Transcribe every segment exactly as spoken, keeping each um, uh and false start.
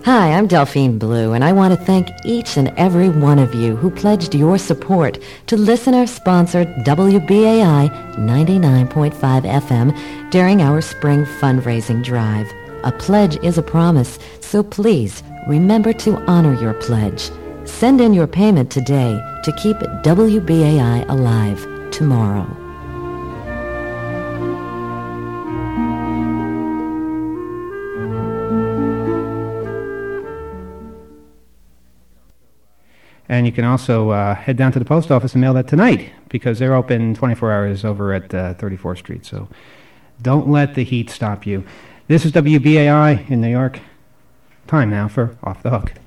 Hi, I'm Delphine Blue, and I want to thank each and every one of you who pledged your support to listener-sponsored W B A I ninety-nine point five F M during our spring fundraising drive. A pledge is a promise, so please remember to honor your pledge. Send in your payment today to keep W B A I alive tomorrow. And you can also uh, head down to the post office and mail that tonight, because they're open twenty-four hours over at uh, thirty-fourth Street. So don't let the heat stop you. This is W B A I in New York. Time now for Off the Hook.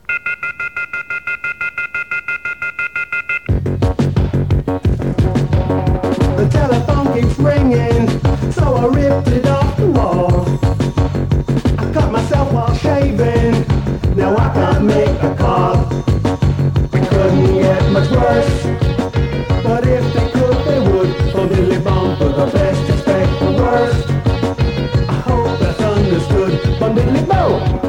The telephone keeps ringing, so I ripped it off the wall. I cut myself while shaving, now I can't make a call. Couldn't get much worse, but if they could, they would. From Dilly Bomb for the best, expect the worst. I hope that's understood. From Dilly Bomb.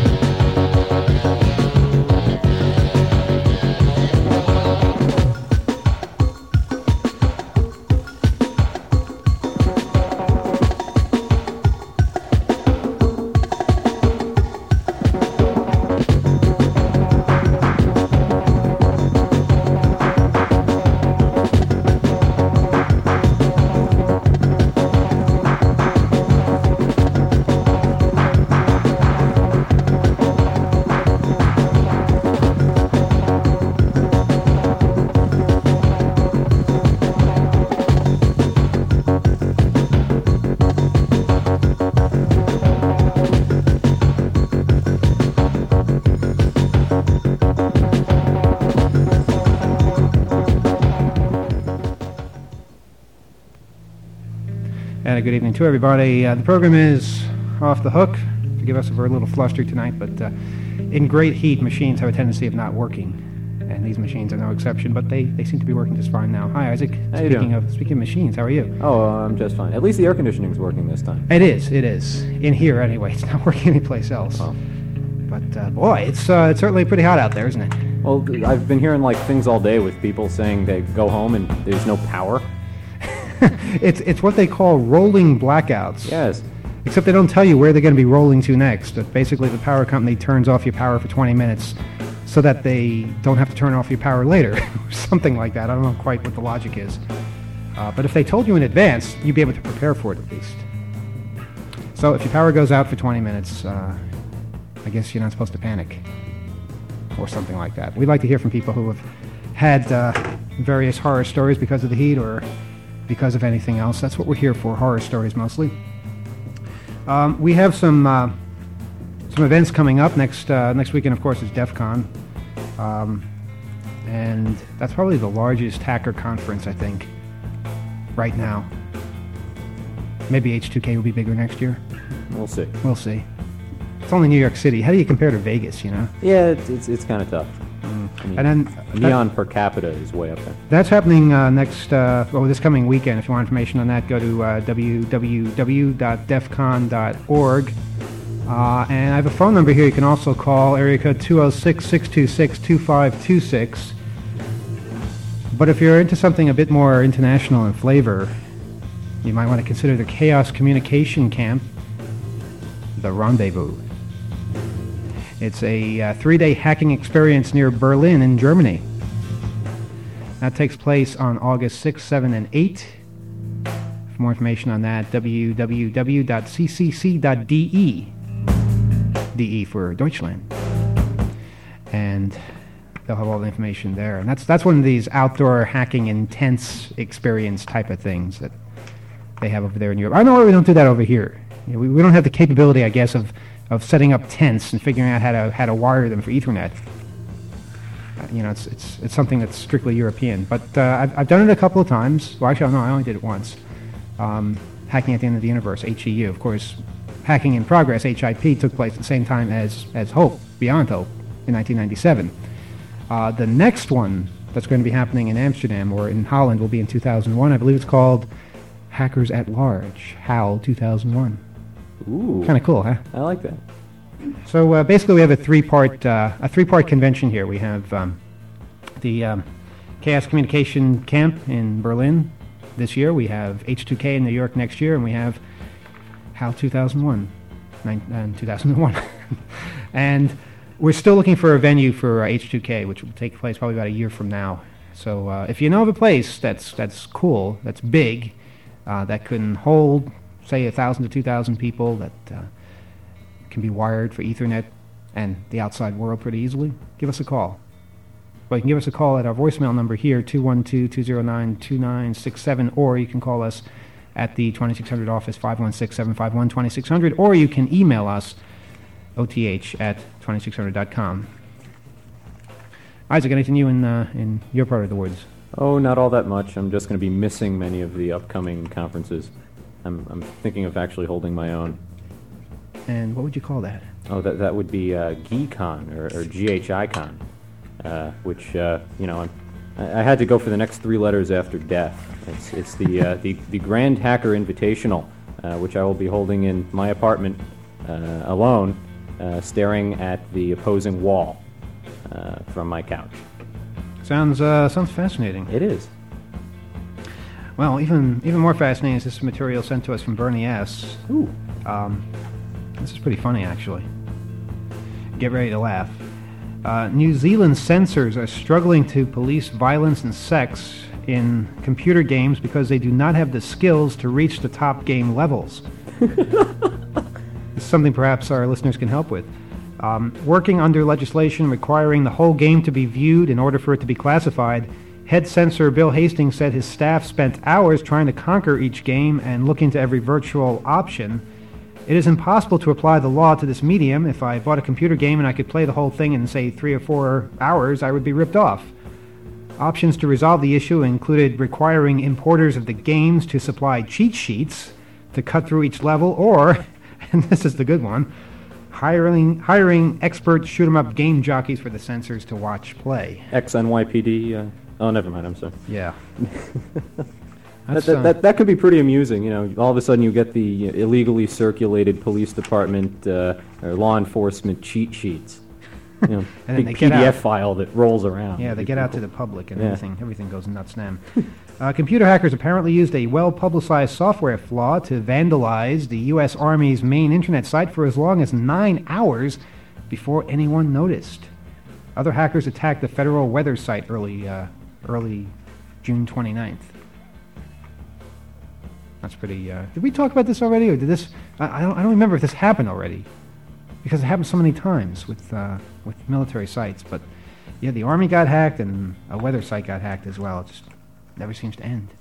Good evening to everybody. Uh, the program is Off the Hook. Forgive us if we're a little flustered tonight, but uh, in great heat, machines have a tendency of not working, and these machines are no exception. But they, they seem to be working just fine now. Hi, Isaac. How you speaking doing? of speaking of machines, how are you? Oh, uh, I'm just fine. At least the air conditioning's working this time. It is. It is in here anyway. It's not working anyplace else. Oh. But uh, boy, it's uh, it's certainly pretty hot out there, isn't it? Well, I've been hearing like things all day with people saying they go home and there's no power. it's it's what they call rolling blackouts. Yes. Except they don't tell you where they're going to be rolling to next. But basically, the power company turns off your power for twenty minutes so that they don't have to turn off your power later, or something like that. I don't know quite what the logic is. Uh, but if they told you in advance, you'd be able to prepare for it at least. So if your power goes out for twenty minutes, uh, I guess you're not supposed to panic, or something like that. We'd like to hear from people who have had uh, various horror stories because of the heat, or because of anything else. That's what we're here for, horror stories mostly. Um, we have some uh, some events coming up. Next uh, next weekend, of course, is DEF CON. Um, and that's probably the largest hacker conference, I think, right now. Maybe H two K will be bigger next year. We'll see. We'll see. It's only New York City. How do you compare to Vegas, you know? Yeah, it's it's, it's kind of tough. Mm. I mean, and then Neon per capita is way up there. That's happening uh, next, uh, well, this coming weekend. If you want information on that, go to uh, w w w dot def con dot org. Uh, and I have a phone number here. You can also call area code two oh six, six two six, two five two six. But if you're into something a bit more international in flavor, you might want to consider the Chaos Communication Camp, the Rendezvous. It's a uh, three-day hacking experience near Berlin in Germany. That takes place on August sixth, seventh, and eighth. For more information on that, w w w dot c c c dot d e. D E for Deutschland. And they'll have all the information there. And that's that's one of these outdoor hacking intense experience type of things that they have over there in Europe. I don't know why we don't do that over here. You know, we, we don't have the capability, I guess, of of setting up tents and figuring out how to how to wire them for Ethernet. Uh, you know, it's it's it's something that's strictly European. But uh, I've I've done it a couple of times. Well, actually, no, I only did it once. Um, Hacking at the End of the Universe, H E U, of course. Hacking in Progress, H I P, took place at the same time as as Hope, Beyond Hope, in nineteen ninety-seven. Uh, the next one that's going to be happening in Amsterdam or in Holland will be in two thousand one. I believe it's called Hackers at Large, HAL two thousand one. Ooh. Kind of cool, huh? I like that. So uh, basically, we have a three-part uh, a three-part convention here. We have um, the um, Chaos Communication Camp in Berlin this year. We have H two K in New York next year, and we have HAL two thousand one, nine, uh, two thousand one. And we're still looking for a venue for uh, H two K, which will take place probably about a year from now. So uh, if you know of a place that's that's cool, that's big, uh, that can hold, say, one thousand to two thousand people, that uh, can be wired for Ethernet and the outside world pretty easily, give us a call. Well, you can give us a call at our voicemail number here, two one two, two zero nine, two nine six seven, or you can call us at the twenty-six hundred office, five one six, seven five one, two six hundred, or you can email us, O T H at twenty-six hundred dot com. Isaac, anything new in, uh, in your part of the woods? Oh, not all that much. I'm just going to be missing many of the upcoming conferences. I'm, I'm thinking of actually holding my own. And what would you call that? Oh, that that would be uh, GeeCon or, or G H I Con, uh, which uh, you know I'm, I, I had to go for the next three letters after death. It's it's the uh, the the Grand Hacker Invitational, uh, which I will be holding in my apartment uh, alone, uh, staring at the opposing wall uh, from my couch. Sounds uh, sounds fascinating. It is. Well, even even more fascinating is this material sent to us from Bernie S. Ooh. Um, this is pretty funny, actually. Get ready to laugh. Uh, New Zealand censors are struggling to police violence and sex in computer games because they do not have the skills to reach the top game levels. It's something perhaps our listeners can help with. Um, working under legislation requiring the whole game to be viewed in order for it to be classified, head censor Bill Hastings said his staff spent hours trying to conquer each game and look into every virtual option. It is impossible to apply the law to this medium. If I bought a computer game and I could play the whole thing in, say, three or four hours, I would be ripped off. Options to resolve the issue included requiring importers of the games to supply cheat sheets to cut through each level, or, and this is the good one, hiring hiring expert shoot-'em-up game jockeys for the censors to watch play. Ex N Y P D. Uh, oh, never mind. I'm sorry. Yeah. That, that, that, that could be pretty amusing, you know. All of a sudden, you get the illegally circulated police department uh, or law enforcement cheat sheets. You know, And then big they P get D F out. file that rolls around. Yeah, they It'd get be out cool. to the public and Yeah. everything everything goes nuts then. uh, computer hackers apparently used a well-publicized software flaw to vandalize the U S Army's main internet site for as long as nine hours before anyone noticed. Other hackers attacked the federal weather site early, uh, early June twenty-ninth. That's pretty... Uh, did we talk about this already, or did this... I, I, don't, I don't remember if this happened already, because it happened so many times with uh, with military sites. But yeah, the Army got hacked, and a weather site got hacked as well. It just never seems to end.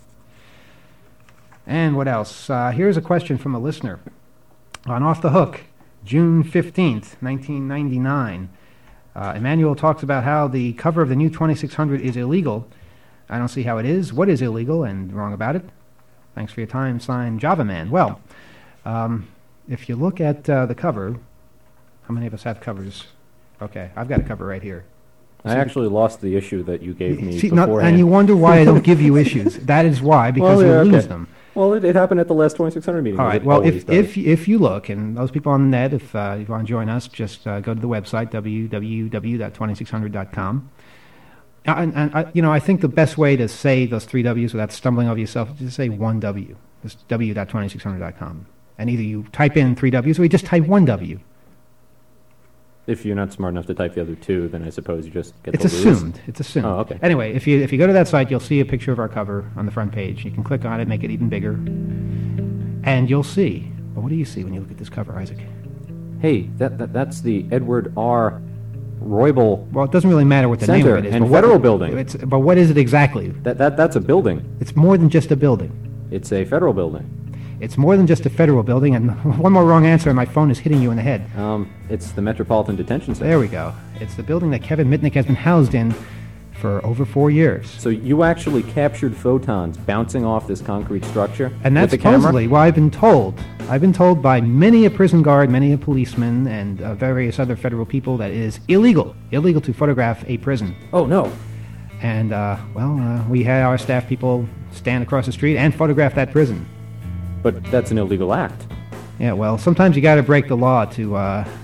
And what else? Uh, here's a question from a listener. On Off the Hook, June fifteenth, nineteen ninety-nine. Uh, Emmanuel talks about how the cover of the new twenty-six hundred is illegal. I don't see how it is. What is illegal and wrong about it? Thanks for your time, signed Java Man. Well, um, if you look at uh, the cover, how many of us have covers? Okay, I've got a cover right here. I actually lost the issue that you gave me See, not, beforehand. and you wonder why I don't give you issues. That is why, because Well, you yeah, lose okay. them. Well, it, it happened at the last twenty-six hundred meeting. All as right. it Well, always if does. if if you look, and those people on the net, if uh, you want to join us, just uh, go to the website w w w dot twenty-six hundred dot com. Uh, and, and uh, you know, I think the best way to say those three W's without stumbling over yourself is just say one W. Just w dot twenty-six hundred dot com. And either you type in three W's or you just type one W. If you're not smart enough to type the other two, then I suppose you just get It's the lose. assumed. It's assumed. Oh, okay. Anyway, if you if you go to that site, you'll see a picture of our cover on the front page. You can click on it, make it even bigger, and you'll see. Well, what do you see when you look at this cover, Isaac? Hey, that, that that's the Edward R. Roybal. Well, it doesn't really matter what the Center name of it is. and but what- federal building. It's, but what is it exactly? That that that's a building. It's more than just a building. It's a federal building. It's more than just a federal building. And one more wrong answer, and my phone is hitting you in the head. Um, it's the Metropolitan Detention Center. There we go. It's the building that Kevin Mitnick has been housed in for over four years. So you actually captured photons bouncing off this concrete structure And that's with the camera? supposedly what I've been told. I've been told by many a prison guard, many a policeman, and uh, various other federal people that it is illegal, illegal to photograph a prison. Oh no. And, uh, well, uh, we had our staff people stand across the street and photograph that prison. But that's an illegal act. Yeah, well, sometimes you got to break the law to uh,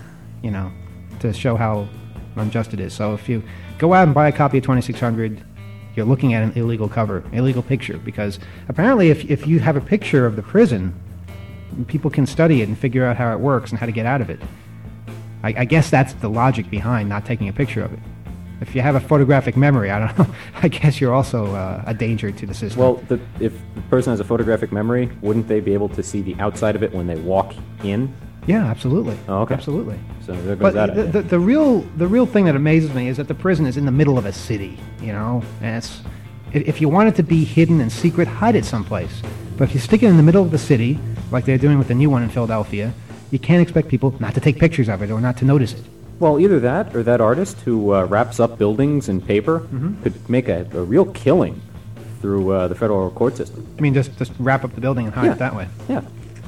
you know, to show how unjust it is. So if you go out and buy a copy of twenty-six hundred, you're looking at an illegal cover, illegal picture, because apparently if if you have a picture of the prison, people can study it and figure out how it works and how to get out of it. I, I guess that's the logic behind not taking a picture of it. If you have a photographic memory, I don't know, I guess you're also uh, a danger to the system. Well, the, if the person has a photographic memory, wouldn't they be able to see the outside of it when they walk in? Yeah, absolutely. Oh, okay. Absolutely. So there goes But that the, idea. the, the real the real thing that amazes me is that the prison is in the middle of a city, you know? And it's, if, if you want it to be hidden and secret, hide it someplace. But if you stick it in the middle of the city, like they're doing with the new one in Philadelphia, you can't expect people not to take pictures of it or not to notice it. Well, either that or that artist who uh, wraps up buildings in paper Mm-hmm. could make a, a real killing through uh, the federal court system. I mean, just, just wrap up the building and hide Yeah. it that way. Yeah.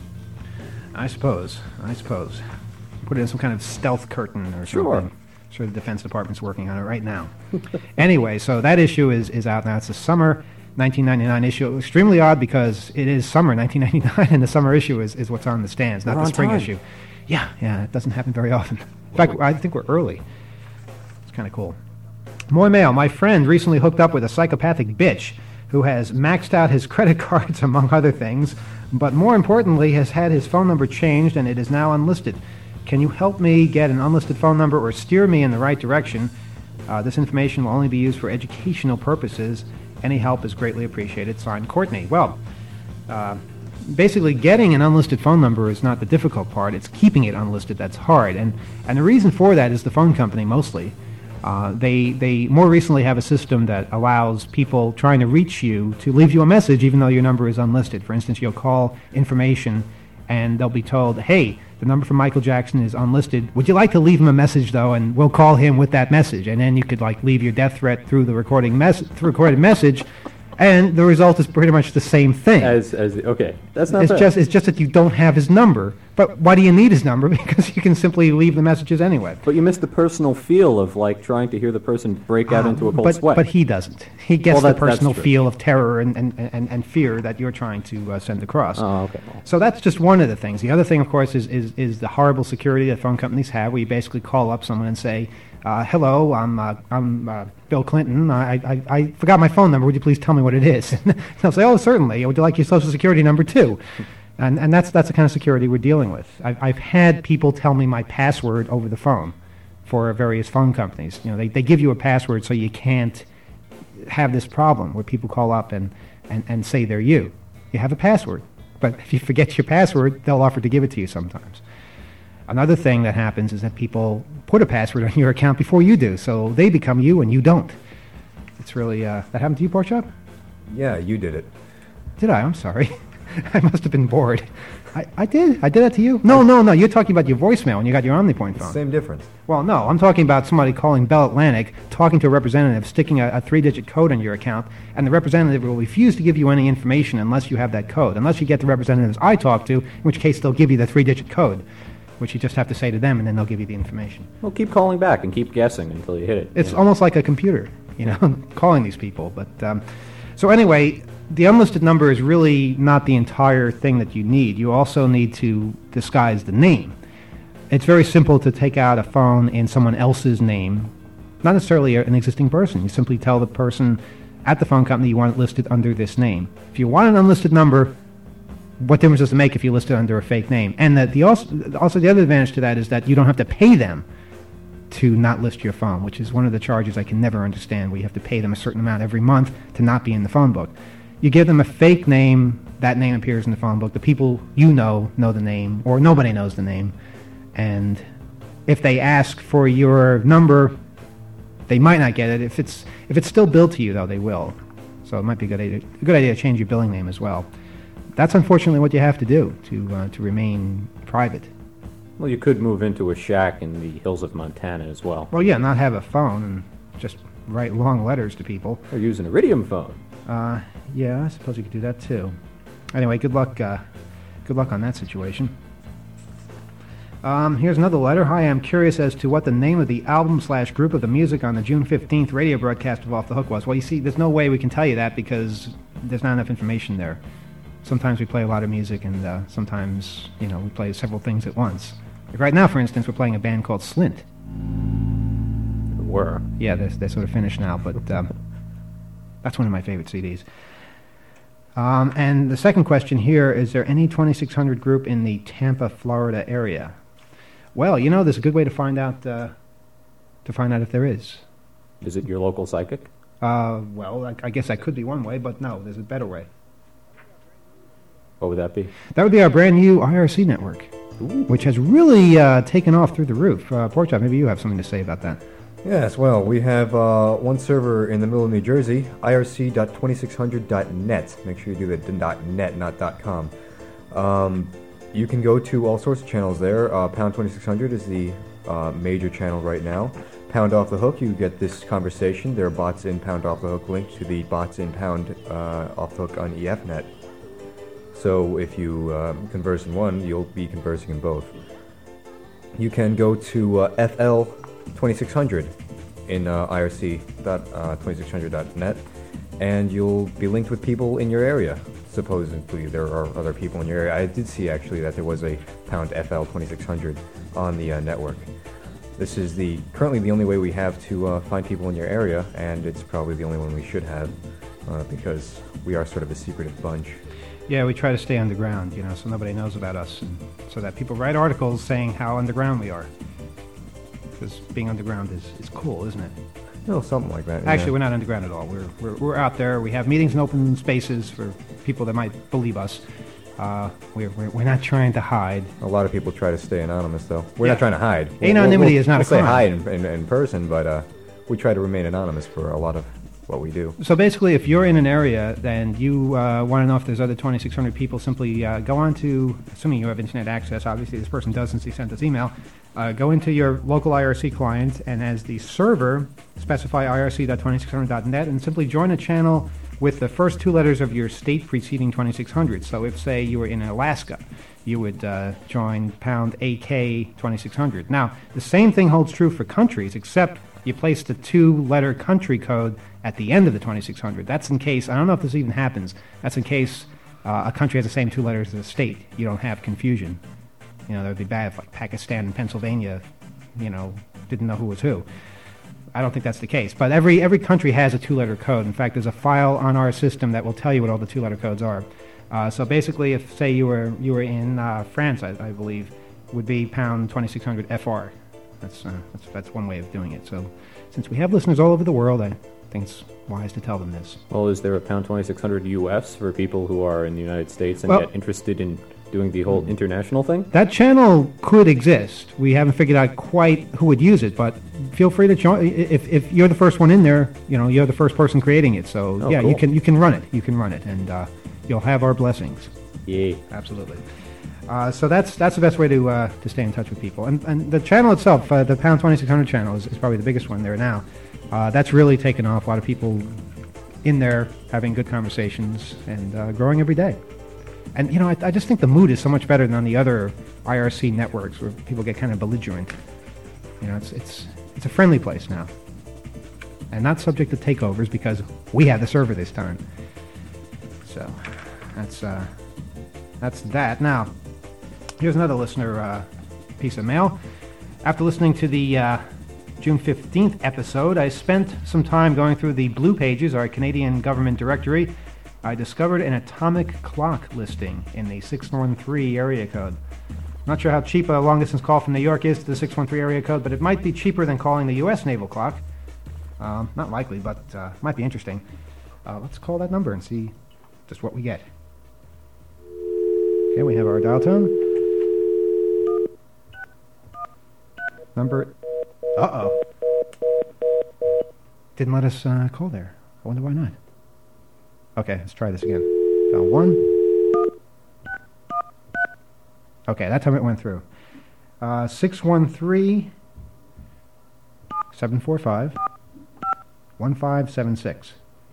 I suppose. I suppose. Put it in some kind of stealth curtain or Sure. something. I'm sure the Defense Department's working on it right now. Anyway, so that issue is, is out now. It's a summer nineteen ninety-nine issue. Extremely odd because it is summer nineteen ninety-nine, and the summer issue is, is what's on the stands, not We're the on spring time. issue. Yeah, yeah, it doesn't happen very often. In fact, I think we're early. It's kind of cool. More mail. My friend recently hooked up with a psychopathic bitch who has maxed out his credit cards, among other things, but more importantly has had his phone number changed and it is now unlisted. Can you help me get an unlisted phone number or steer me in the right direction? Uh, this information will only be used for educational purposes. Any help is greatly appreciated. Signed, Courtney. Well, uh, basically getting an unlisted phone number is not the difficult part. It's keeping it unlisted that's hard. And, and the reason for that is the phone company mostly. Uh, they they more recently have a system that allows people trying to reach you to leave you a message even though your number is unlisted. For instance, you'll call information and they'll be told, hey, the number from Michael Jackson is unlisted. Would you like to leave him a message, though, and we'll call him with that message. And then you could like leave your death threat through the recording mes- through recorded message, and the result is pretty much the same thing. As as okay, that's not It's bad. just it's just that you don't have his number. But why do you need his number? Because you can simply leave the messages anyway. But you miss the personal feel of like trying to hear the person break out into a cold but, sweat. But he doesn't. He gets Well, the that- that's personal true. feel of terror and, and, and, and fear that you're trying to uh, send across. Oh, okay. Well, So that's just one of the things. The other thing, of course, is, is, is the horrible security that phone companies have, where you basically call up someone and say, uh, hello, I'm, uh, I'm uh, Bill Clinton. I, I, I forgot my phone number. Would you please tell me what it is? And they'll say, oh, certainly. Would you like your social security number, too? And, and that's, that's the kind of security we're dealing with. I've, I've had people tell me my password over the phone for various phone companies. You know, they, they give you a password so you can't have this problem where people call up and, and, and say they're you. You have a password. But if you forget your password, they'll offer to give it to you sometimes. Another thing that happens is that people put a password on your account before you do, so they become you and you don't. It's really, uh, that happened to you, Porkchop? Yeah, you did it. Did I? I'm sorry. I must have been bored. I, I did. I did that to you? No, no, no. You're talking about your voicemail when you got your OmniPoint phone. Same difference. Well, no. I'm talking about somebody calling Bell Atlantic, talking to a representative, sticking a, a three-digit code on your account, and the representative will refuse to give you any information unless you have that code, unless you get the representatives I talk to, in which case they'll give you the three-digit code, which you just have to say to them, and then they'll give you the information. well, keep calling back and keep guessing until you hit it. It's you know. almost like a computer, you know, calling these people. But um, so anyway, the unlisted number is really not the entire thing that you need. You also need to disguise the name. It's very simple to take out a phone in someone else's name, not necessarily a- an existing person. You simply tell the person at the phone company you want it listed under this name. If you want an unlisted number, what difference does it make if you list it under a fake name? And that the also, also the other advantage to that is that you don't have to pay them to not list your phone, which is one of the charges I can never understand, where you have to pay them a certain amount every month to not be in the phone book. You give them a fake name, that name appears in the phone book. The people you know know the name, or nobody knows the name. And if they ask for your number, they might not get it. If it's if it's still billed to you, though, they will. So it might be a good idea, a good idea to change your billing name as well. That's unfortunately what you have to do to uh, to remain private. Well, you could move into a shack in the hills of Montana as well. Well, yeah, not have a phone and just write long letters to people. Or use an Iridium phone. Uh, yeah, I suppose you could do that too. Anyway, good luck. Uh, good luck on that situation. Um, here's another letter. Hi, I'm curious as to what the name of the album slash group of the music on the June fifteenth radio broadcast of Off the Hook was. Well, you see, there's no way we can tell you that because there's not enough information there. Sometimes we play a lot of music, and uh, sometimes, you know, we play several things at once. Like right now, for instance, we're playing a band called Slint. Were. Yeah, they're, they're sort of finished now, but um, that's one of my favorite C Ds. Um, and the second question here, is there any twenty-six hundred group in the Tampa, Florida area? Well, you know, there's a good way to find out uh, to find out if there is. Is it your local psychic? Uh, well, I, I guess that could be one way, but no, there's a better way. What would that be? That would be our brand new I R C network, Ooh. which has really uh, taken off through the roof. Uh, Porkchop, maybe you have something to say about that. Yes, well, we have uh, one server in the middle of New Jersey, I R C dot twenty-six hundred dot net. Make sure you do the .net, not .com. Um, you can go to all sorts of channels there. Uh, Pound twenty-six hundred is the uh, major channel right now. Pound Off the Hook, you get this conversation. There are bots in Pound Off the Hook linked to the bots in Pound uh, Off the Hook on E F net. So if you um, converse in one, you'll be conversing in both. You can go to uh, F L twenty-six hundred in uh, I R C dot twenty-six hundred dot net, and you'll be linked with people in your area. Supposedly there are other people in your area. I did see actually that there was a Pound F L twenty-six hundred on the uh, network. This is the currently the only way we have to uh, find people in your area, and it's probably the only one we should have uh, because we are sort of a secretive bunch. Yeah, we try to stay underground, you know, so nobody knows about us, and so that people write articles saying how underground we are. Because being underground is, is cool, isn't it? No, something like that. Actually, yeah. we're not underground at all. We're, we're we're out there. We have meetings in open spaces for people that might believe us. Uh, we're, we're we're not trying to hide. A lot of people try to stay anonymous, though. We're Yeah. not trying to hide. We'll- Anonymity we'll, is not we'll a say crime. hi in, in, in person, but uh, we try to remain anonymous for a lot of what we do. So basically, if you're in an area and you uh, want to know if there's other twenty-six hundred people, simply uh, go on to, assuming you have internet access, obviously this person does since he sent us email, uh, go into your local I R C client, and as the server, specify I R C dot twenty-six hundred dot net and simply join a channel with the first two letters of your state preceding twenty-six hundred. So if, say, you were in Alaska, you would uh, join pound A K twenty-six hundred. Now, the same thing holds true for countries, except you place the two-letter country code at the end of the twenty-six hundred. That's in case, I don't know if this even happens, that's in case uh, a country has the same two letters as a state. You don't have confusion. You know, that would be bad if, like, Pakistan and Pennsylvania, you know, didn't know who was who. I don't think that's the case. But every every country has a two-letter code. In fact, there's a file on our system that will tell you what all the two-letter codes are. Uh, so basically, if, say, you were you were in uh, France, I, I believe, would be pound twenty-six hundred F R. That's, uh, that's that's one way of doing it. So since we have listeners all over the world, I think it's wise to tell them this. Well, is there a pound twenty-six hundred U S for people who are in the United States and Well- yet interested in doing the whole international thing? That channel could exist. We haven't figured out quite who would use it, but feel free to join. If, if you're the first one in there, you know, you're the first person creating it. So Oh, yeah, cool. you can you can run it. You can run it, and uh, you'll have our blessings. Yeah. Absolutely. Uh, so that's that's the best way to uh, to stay in touch with people. And and the channel itself, uh, the Pound twenty-six hundred channel, is, is probably the biggest one there now. Uh, that's really taken off. A lot of people in there having good conversations and uh, growing every day. And you know, I, I just think the mood is so much better than on the other I R C networks where people get kind of belligerent. You know, it's it's it's a friendly place now, and not subject to takeovers because we have the server this time. So that's uh, that's that. Now, here's another listener uh, piece of mail. After listening to the uh, June fifteenth episode, I spent some time going through the Blue Pages, our Canadian government directory. I discovered an atomic clock listing in the six one three area code. Not sure how cheap a long-distance call from New York is to the six one three area code, but it might be cheaper than calling the U S naval clock. Um, not likely, but uh, might be interesting. Uh, let's call that number and see just what we get. Okay, we have our dial tone. Number... Uh-oh. Didn't let us uh, call there. I wonder why not. Okay, let's try this again. Dial one. Okay, that time it went through. Uh, six one three, seven four five, one five seven six.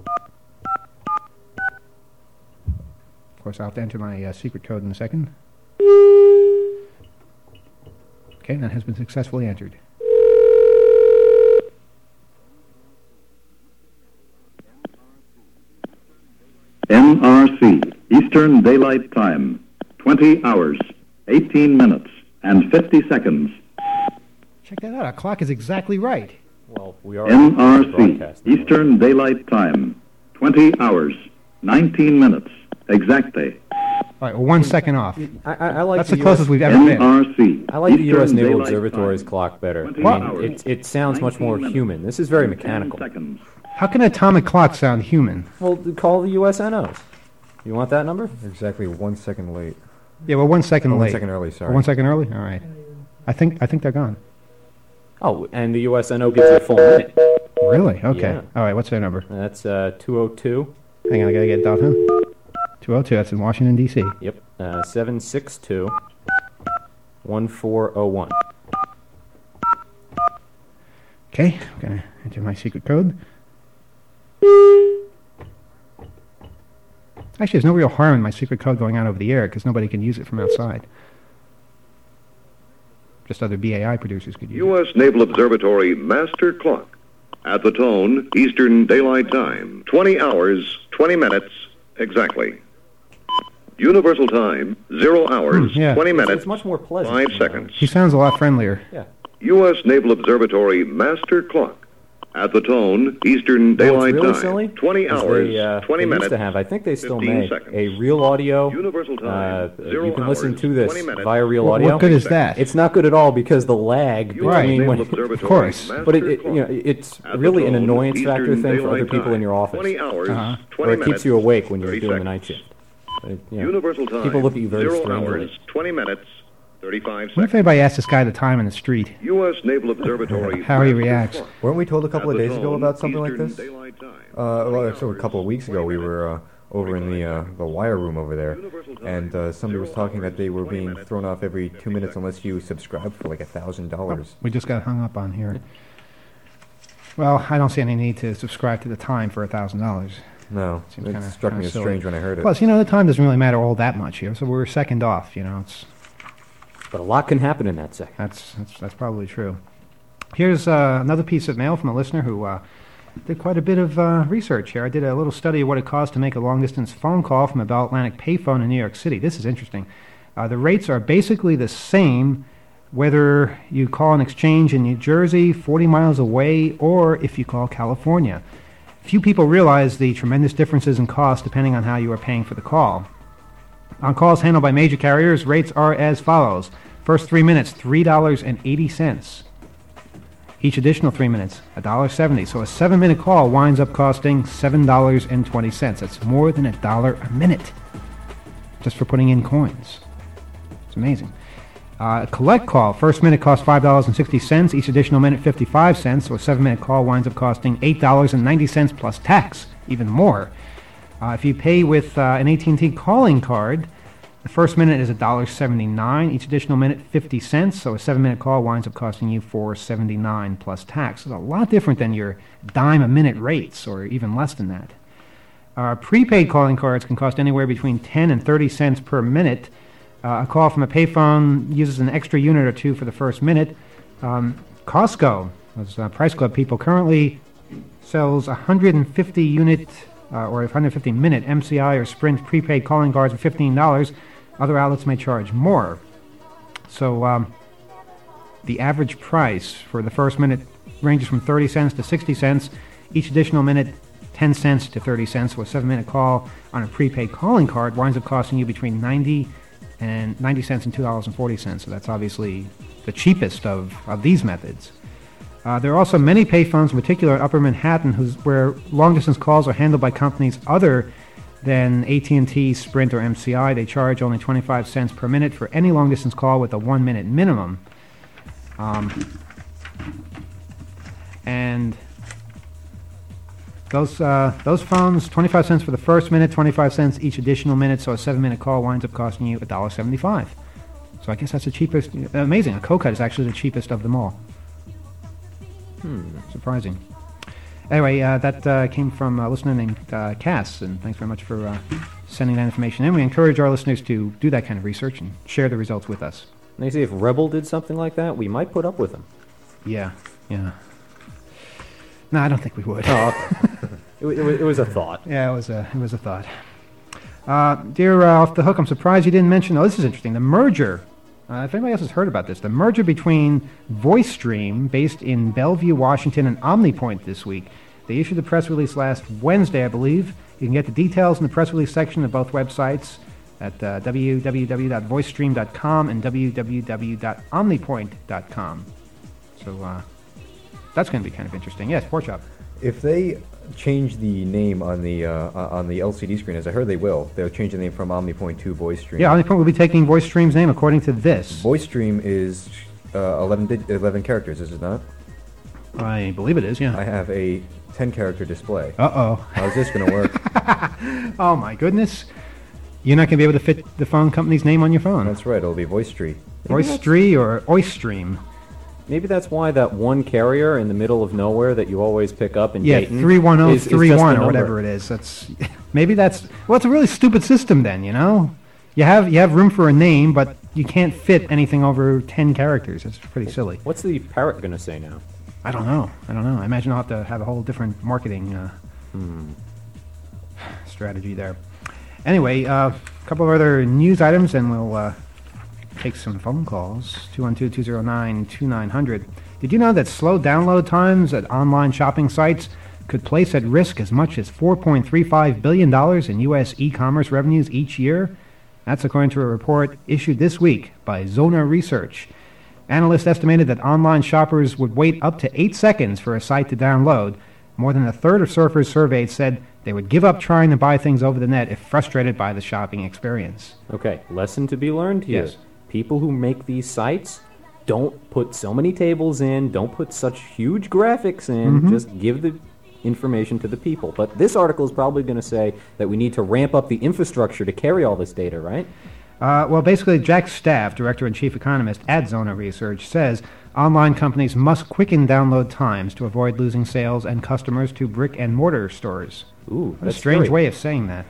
Of course, I'll have to enter my uh, secret code in a second. Okay, that has been successfully entered. N R C, Eastern Daylight Time, twenty hours, eighteen minutes, and fifty seconds. Check that out. Our clock is exactly right. Well, we are N R C, broadcasting. Eastern Daylight Time, twenty hours, nineteen minutes, exactly. All right, well, one second off. I, I, I like That's the the closest U S we've ever been. N R C, I like the U S Eastern Naval Daylight Observatory's Time, clock better. twenty I mean, hours, it, it sounds much more nineteen human. minutes, This is very and ten mechanical. seconds. How can an atomic clock sound human? Well, call the U S N Os. You want that number? Exactly one second late. Yeah, well, one second Oh, late. one second early, sorry. One second early? All right. I think I think they're gone. Oh, and the U S N O gives you a full minute. Really? Okay. Yeah. All right, what's their number? That's uh, two oh two. Hang on, I gotta get it down. two oh two, that's in Washington, D C Yep. Uh, seven six two, one four oh one. Okay, I'm gonna enter my secret code. Actually, there's no real harm in my secret code going out over the air because nobody can use it from outside. Just other B A I producers could use U S Naval Observatory Master Clock. At the tone, Eastern Daylight Time, twenty hours, twenty minutes, exactly. Universal Time, zero hours, Hmm, yeah. twenty It's, minutes, it's much more pleasant. five you know. seconds. it. He sounds a lot friendlier. Yeah. U S Naval Observatory Master Clock. At the tone, Eastern Well, Daylight it's really Time, silly. twenty is hours, they, uh, twenty they minutes, used to have, I think they still fifteen make seconds. a real audio. Universal Time, Uh, zero you can listen hours, to this twenty minutes. via real What, audio. what good is that? It's not good at all because the lag U S between Naval when. Observatory Of course. Master But it, it, Clock. you know, it's At the really an tone, annoyance factor Eastern thing for other Daylight people in Time, your office. twenty hours, Uh-huh. twenty Or it minutes, keeps you awake when you're thirty doing the seconds. night shift. But it, you know, Universal Time, people look at you very zero strangely. hours, twenty minutes, thirty-five What if seconds. anybody asked this guy the time in the street? U S Naval Observatory. How he Master reacts. Clock. Weren't we told a couple At of the days ago tone, about something like Eastern this? Daylight Time, Uh, well, twenty actually, a hours, couple of weeks ago, we twenty were uh, over in the uh, the wire room over there, Universal Time, and uh, somebody was zero talking that they were hours, twenty being minutes, thrown off every two fifty minutes seconds. unless you subscribed for like a thousand dollars. We just got hung up on here. Well, I don't see any need to subscribe to the time for a thousand dollars. No, Seems it kinda- struck kinda me as silly. strange when I heard it. Plus, you know, the time doesn't really matter all that much here, so we're second off. You know, it's But a lot can happen in that second. that's that's, that's probably true. Here's uh, another piece of mail from a listener who uh, did quite a bit of uh, research here. I did a little study of what it costs to make a long-distance phone call from a Bell Atlantic payphone in New York City. This is interesting. Uh, the rates are basically the same whether you call an exchange in New Jersey, forty miles away, or if you call California. Few people realize the tremendous differences in cost depending on how you are paying for the call. On calls handled by major carriers, rates are as follows. First three minutes, three dollars and eighty cents. Each additional three minutes, one dollar seventy. So a seven-minute call winds up costing seven dollars and twenty cents. That's more than a dollar a minute just for putting in coins. It's amazing. Uh, a collect call, first minute costs five dollars and sixty cents. Each additional minute, fifty-five cents. So a seven-minute call winds up costing eight dollars and ninety cents plus tax, even more. Uh, if you pay with uh, an A T and T calling card, the first minute is one dollar seventy-nine. Each additional minute, fifty cents. So a seven-minute call winds up costing you four dollars and seventy-nine cents plus tax. It's a lot different than your dime a minute rates, or even less than that. Uh, prepaid calling cards can cost anywhere between ten and thirty cents per minute. Uh, a call from a payphone uses an extra unit or two for the first minute. Um, Costco, those uh, Price Club people, currently sells one hundred fifty unit uh, or one hundred fifty minute M C I or Sprint prepaid calling cards for fifteen dollars. Other outlets may charge more. So um, the average price for the first minute ranges from thirty cents to sixty cents. Each additional minute, ten cents to thirty cents. So a seven-minute call on a prepaid calling card winds up costing you between ninety and ninety cents and two dollars and forty cents. So that's obviously the cheapest of, of these methods. Uh, there are also many payphones, in particular in Upper Manhattan, whose, where long-distance calls are handled by companies other than A T and T, Sprint, or M C I. They charge only twenty-five cents per minute for any long-distance call with a one-minute minimum. Um, and those uh, those phones, twenty-five cents for the first minute, twenty-five cents each additional minute, so a seven-minute call winds up costing you one dollar seventy-five. So I guess that's the cheapest. Amazing. A co-cut is actually the cheapest of them all. Hmm. Surprising. Anyway, uh, that uh, came from a listener named uh, Cass, and thanks very much for uh, sending that information in. We encourage our listeners to do that kind of research and share the results with us. And they say if Rebel did something like that, we might put up with them. Yeah, yeah. No, I don't think we would. Oh, it, it, was, it was a thought. Yeah, it was a it was a thought. Uh, dear uh, Off the Hook, I'm surprised you didn't mention. Oh, this is interesting. The merger Uh, if anybody else has heard about this, the merger between VoiceStream, based in Bellevue, Washington, and OmniPoint this week. They issued the press release last Wednesday, I believe. You can get the details in the press release section of both websites at uh, w w w dot voice stream dot com and w w w dot omnipoint dot com. So uh, that's going to be kind of interesting. Yes, Pork Chop. If they change the name on the uh, on the L C D screen, as I heard they will, they'll change the name from OmniPoint to VoiceStream. Yeah, OmniPoint will be taking VoiceStream's name according to this. VoiceStream is uh, eleven, di- eleven characters, is it not? I believe it is, yeah. I have a ten character display. Uh-oh. How's this going to work? Oh, my goodness. You're not going to be able to fit the phone company's name on your phone. That's right, it'll be VoiceStream. VoiceStree or OiStream. Maybe that's why that one carrier in the middle of nowhere that you always pick up in Yeah, Dayton three one zero is- is three just one the or number. whatever it is. That's maybe that's well, it's a really stupid system then, you know. You have you have room for a name, but you can't fit anything over ten characters. It's pretty silly. What's the parrot going to say now? I don't know. I don't know. I imagine I'll have to have a whole different marketing uh, Hmm. strategy there. Anyway, uh, a couple of other news items, and we'll uh, take some phone calls. two one two, two zero nine, two nine zero zero. Did you know that slow download times at online shopping sites could place at risk as much as four point three five billion dollars in U S e-commerce revenues each year? That's according to a report issued this week by Zona Research. Analysts estimated that online shoppers would wait up to eight seconds for a site to download. More than a third of surfers surveyed said they would give up trying to buy things over the net if frustrated by the shopping experience. Okay, lesson to be learned here. Yes. People who make these sites, don't put so many tables in, don't put such huge graphics in, Mhm. just give the information to the people. But this article is probably going to say that we need to ramp up the infrastructure to carry all this data, right? Uh, well, basically, Jack Staff, Director and Chief Economist at Zona Research, says online companies must quicken download times to avoid losing sales and customers to brick-and-mortar stores. Ooh, What a that's strange scary. way of saying that.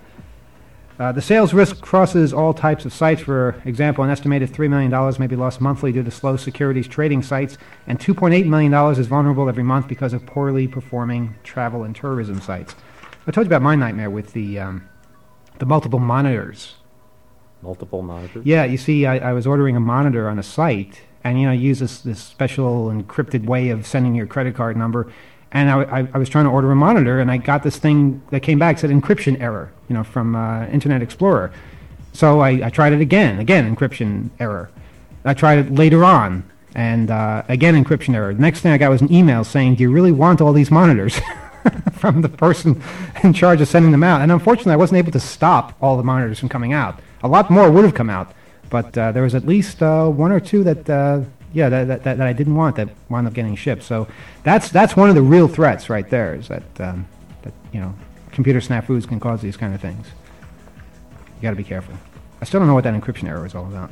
Uh, the sales risk crosses all types of sites. For example, an estimated three million dollars may be lost monthly due to slow securities trading sites, and two point eight million dollars is vulnerable every month because of poorly performing travel and tourism sites. I told you about my nightmare with the um, the multiple monitors. Multiple monitors? Yeah, you see, I, I was ordering a monitor on a site, and you know, use this, this special encrypted way of sending your credit card number. And I, I, I was trying to order a monitor, and I got this thing that came back, said encryption error, you know, from uh, Internet Explorer. So I, I tried it again, again, encryption error. I tried it later on, and uh, again, encryption error. The next thing I got was an email saying, do you really want all these monitors? From the person in charge of sending them out. And unfortunately, I wasn't able to stop all the monitors from coming out. A lot more would have come out, but uh, there was at least uh, one or two that, uh, yeah, that, that, that I didn't want that wound up getting shipped. So that's that's one of the real threats right there, is that, um, that you know, computer snafus can cause these kind of things. You got to be careful. I still don't know what that encryption error is all about.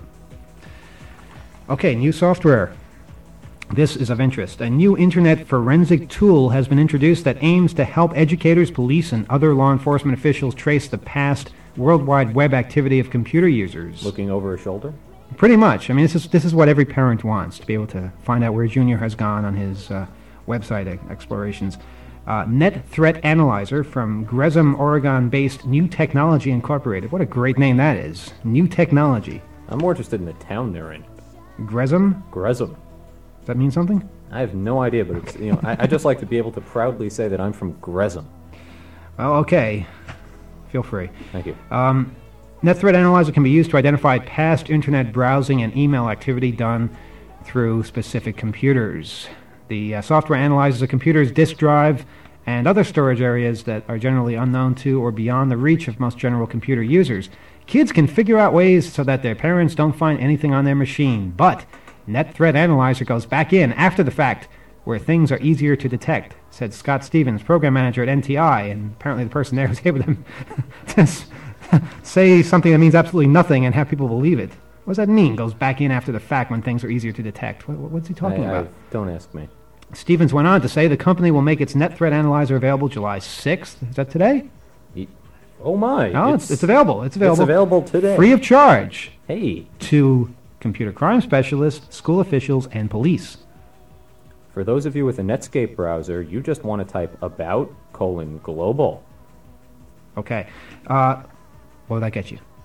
Okay, new software. This is of interest. A new internet forensic tool has been introduced that aims to help educators, police, and other law enforcement officials trace the past World Wide Web activity of computer users. Looking over a shoulder? Pretty much. I mean, this is this is what every parent wants, to be able to find out where Junior has gone on his uh, website e- explorations. Uh, Net Threat Analyzer from Gresham, Oregon-based New Technology Incorporated. What a great name that is. New Technology. I'm more interested in the town they're in. Gresham? Gresham. Does that mean something? I have no idea, but it's, you know, I, I just like to be able to proudly say that I'm from Gresham. Well, okay. Feel free. Thank you. Um, Net Threat Analyzer can be used to identify past internet browsing and email activity done through specific computers. The uh, software analyzes a computer's disk drive and other storage areas that are generally unknown to or beyond the reach of most general computer users. Kids can figure out ways so that their parents don't find anything on their machine, but Net Threat Analyzer goes back in after the fact, where things are easier to detect, said Scott Stevens, program manager at N T I, and apparently the person there was able to, to s- say something that means absolutely nothing and have people believe it. What does that mean, goes back in after the fact when things are easier to detect? What, what's he talking I, about? I, don't ask me. Stevens went on to say the company will make its Net Threat Analyzer available July sixth. Is that today? Ye- Oh my. No, it's, it's available. It's available. It's available today. Free of charge Hey, to computer crime specialists, school officials, and police. for those of you with a Netscape browser, you just want to type about colon global. Okay. Uh, what did that get you?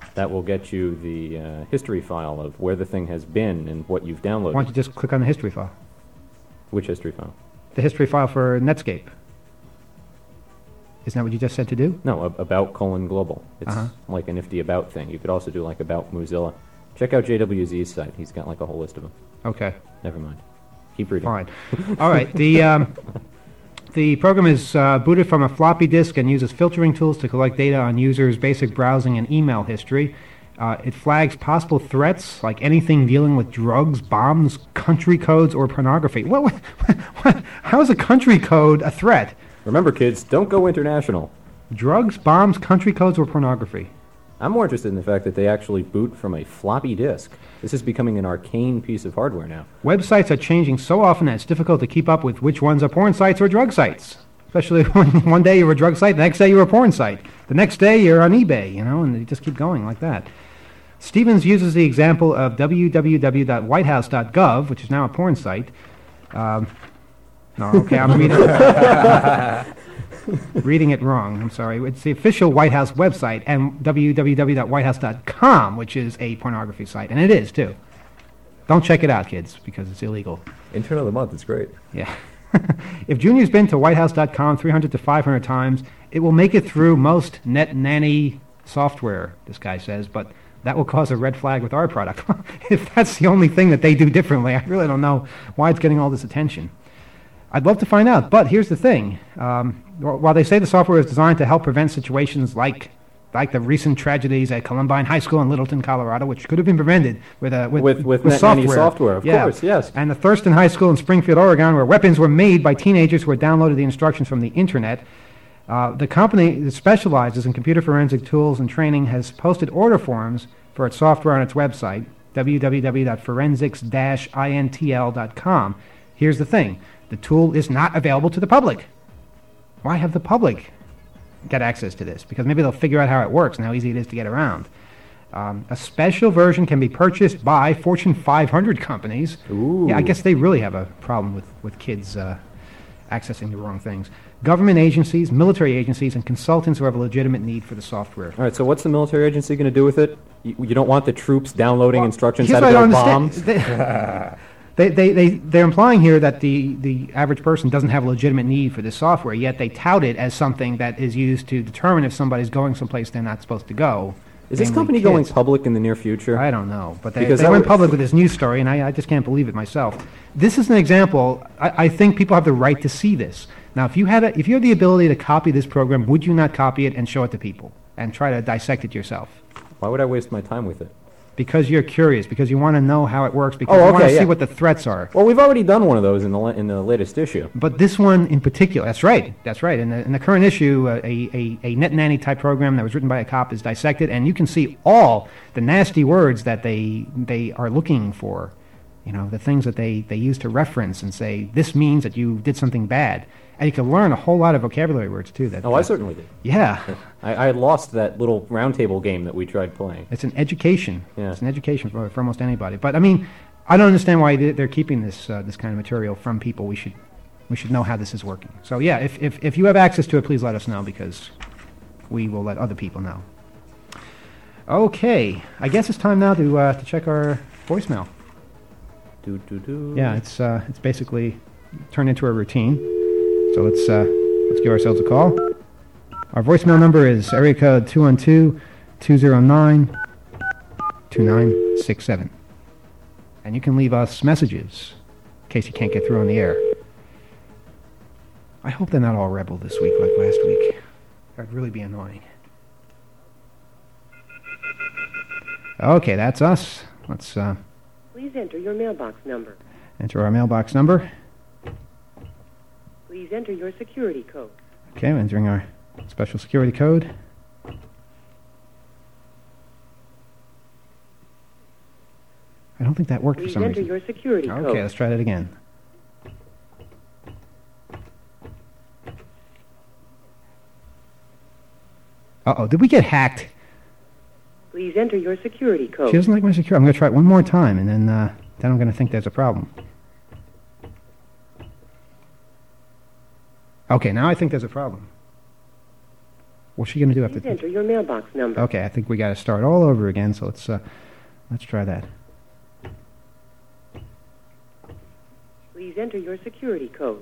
That will get you the uh, history file of where the thing has been and what you've downloaded. Why don't you just click on the history file? Which history file? The history file for Netscape. Isn't that what you just said to do? No, ab- about colon global. It's Uh-huh. like a nifty about thing. You could also do like about Mozilla. Check out J W Z's site. He's got like a whole list of them. Okay. Never mind. Keep reading. Fine. All right. The um, the program is uh, booted from a floppy disk and uses filtering tools to collect data on users' basic browsing and email history. Uh, it flags possible threats like anything dealing with drugs, bombs, country codes, or pornography. What, what, what? How is a country code a threat? Remember, kids, don't go international. Drugs, bombs, country codes, or pornography? I'm more interested in the fact that they actually boot from a floppy disk. This is becoming an arcane piece of hardware now. Websites are changing so often that it's difficult to keep up with which ones are porn sites or drug sites. Especially when one day you're a drug site, the next day you're a porn site. The next day you're on eBay, you know, and they just keep going like that. Stevens uses the example of w w w dot white house dot gov, which is now a porn site. Um, no, okay, I'm reading reading it wrong. I'm sorry. It's the official White House website, and w w w dot white house dot com, which is a pornography site, and it is too. Don't check it out, kids, because it's illegal. Intern of the month, it's great. Yeah. If Junior's been to white house dot com three hundred to five hundred times, it will make it through most net nanny software, this guy says, but that will cause a red flag with our product. If that's the only thing that they do differently, I really don't know why it's getting all this attention. I'd love to find out, but here's the thing. Um, wh- while they say the software is designed to help prevent situations like like the recent tragedies at Columbine High School in Littleton, Colorado, which could have been prevented with uh, with, With- with with net software. nanny software, of Yeah. course, yes. And the Thurston High School in Springfield, Oregon, where weapons were made by teenagers who had downloaded the instructions from the internet. Uh, the company that specializes in computer forensic tools and training has posted order forms for its software on its website, w w w dot forensics dash intl dot com. Here's the thing. The tool is not available to the public. Why have the public get access to this? Because maybe they'll figure out how it works and how easy it is to get around. Um, a special version can be purchased by Fortune five hundred companies. Ooh. Yeah, I guess they really have a problem with, with kids uh, accessing the wrong things. Government agencies, military agencies, and consultants who have a legitimate need for the software. All right, so what's the military agency going to do with it? You, you don't want the troops downloading instructions Here's how to what I build don't bombs? understand. They, they, they, they're implying here that the, the average person doesn't have a legitimate need for this software, yet they tout it as something that is used to determine if somebody's going someplace they're not supposed to go. Is this namely company going kids. public in the near future? I don't know, but they, Because they that went would- public with this news story, and I, I just can't believe it myself. This is an example. I, I think people have the right to see this. Now, if you had a, if you had the ability to copy this program, would you not copy it and show it to people and try to dissect it yourself? Why would I waste my time with it? Because you're curious, because you want to know how it works, because Oh, you want okay, to see yeah. what the threats are. Well, we've already done one of those in the la- in the latest issue. But this one in particular, that's right, that's right. In the, in the current issue, uh, a, a, a Net Nanny type program that was written by a cop is dissected, and you can see all the nasty words that they they are looking for. You know, the things that they, they use to reference and say, this means that you did something bad. And you can learn a whole lot of vocabulary words, too. That, Oh, I uh, certainly did. Yeah. I, I had lost that little roundtable game that we tried playing. It's an education. Yeah. It's an education for, for almost anybody. But, I mean, I don't understand why they- they're keeping this uh, this kind of material from people. We should we should know how this is working. So, yeah, if, if, if you have access to it, please let us know, because we will let other people know. Okay. I guess it's time now to uh, to check our voicemail. Do, do, do. Yeah, it's uh, it's basically turned into a routine. So let's uh, let's give ourselves a call. Our voicemail number is area code two one two, two zero nine, two nine six seven. And you can leave us messages in case you can't get through on the air. I hope they're not all rebel this week like last week. That'd really be annoying. Okay, that's us. Let's uh, Please enter your mailbox number. enter our mailbox number. Please enter your security code. Okay, we're entering our special security code. I don't think that worked for Please some enter reason. your security Okay, code. let's try that again. Uh-oh, did we get hacked? Please enter your security code. She doesn't like my security. I'm going to try it one more time, and then, uh, then I'm going to think there's a problem. Okay, now I think there's a problem. What's she going to do after Please enter your mailbox number. Okay, I think we got to start all over again, so let's, uh, let's try that. Please enter your security code.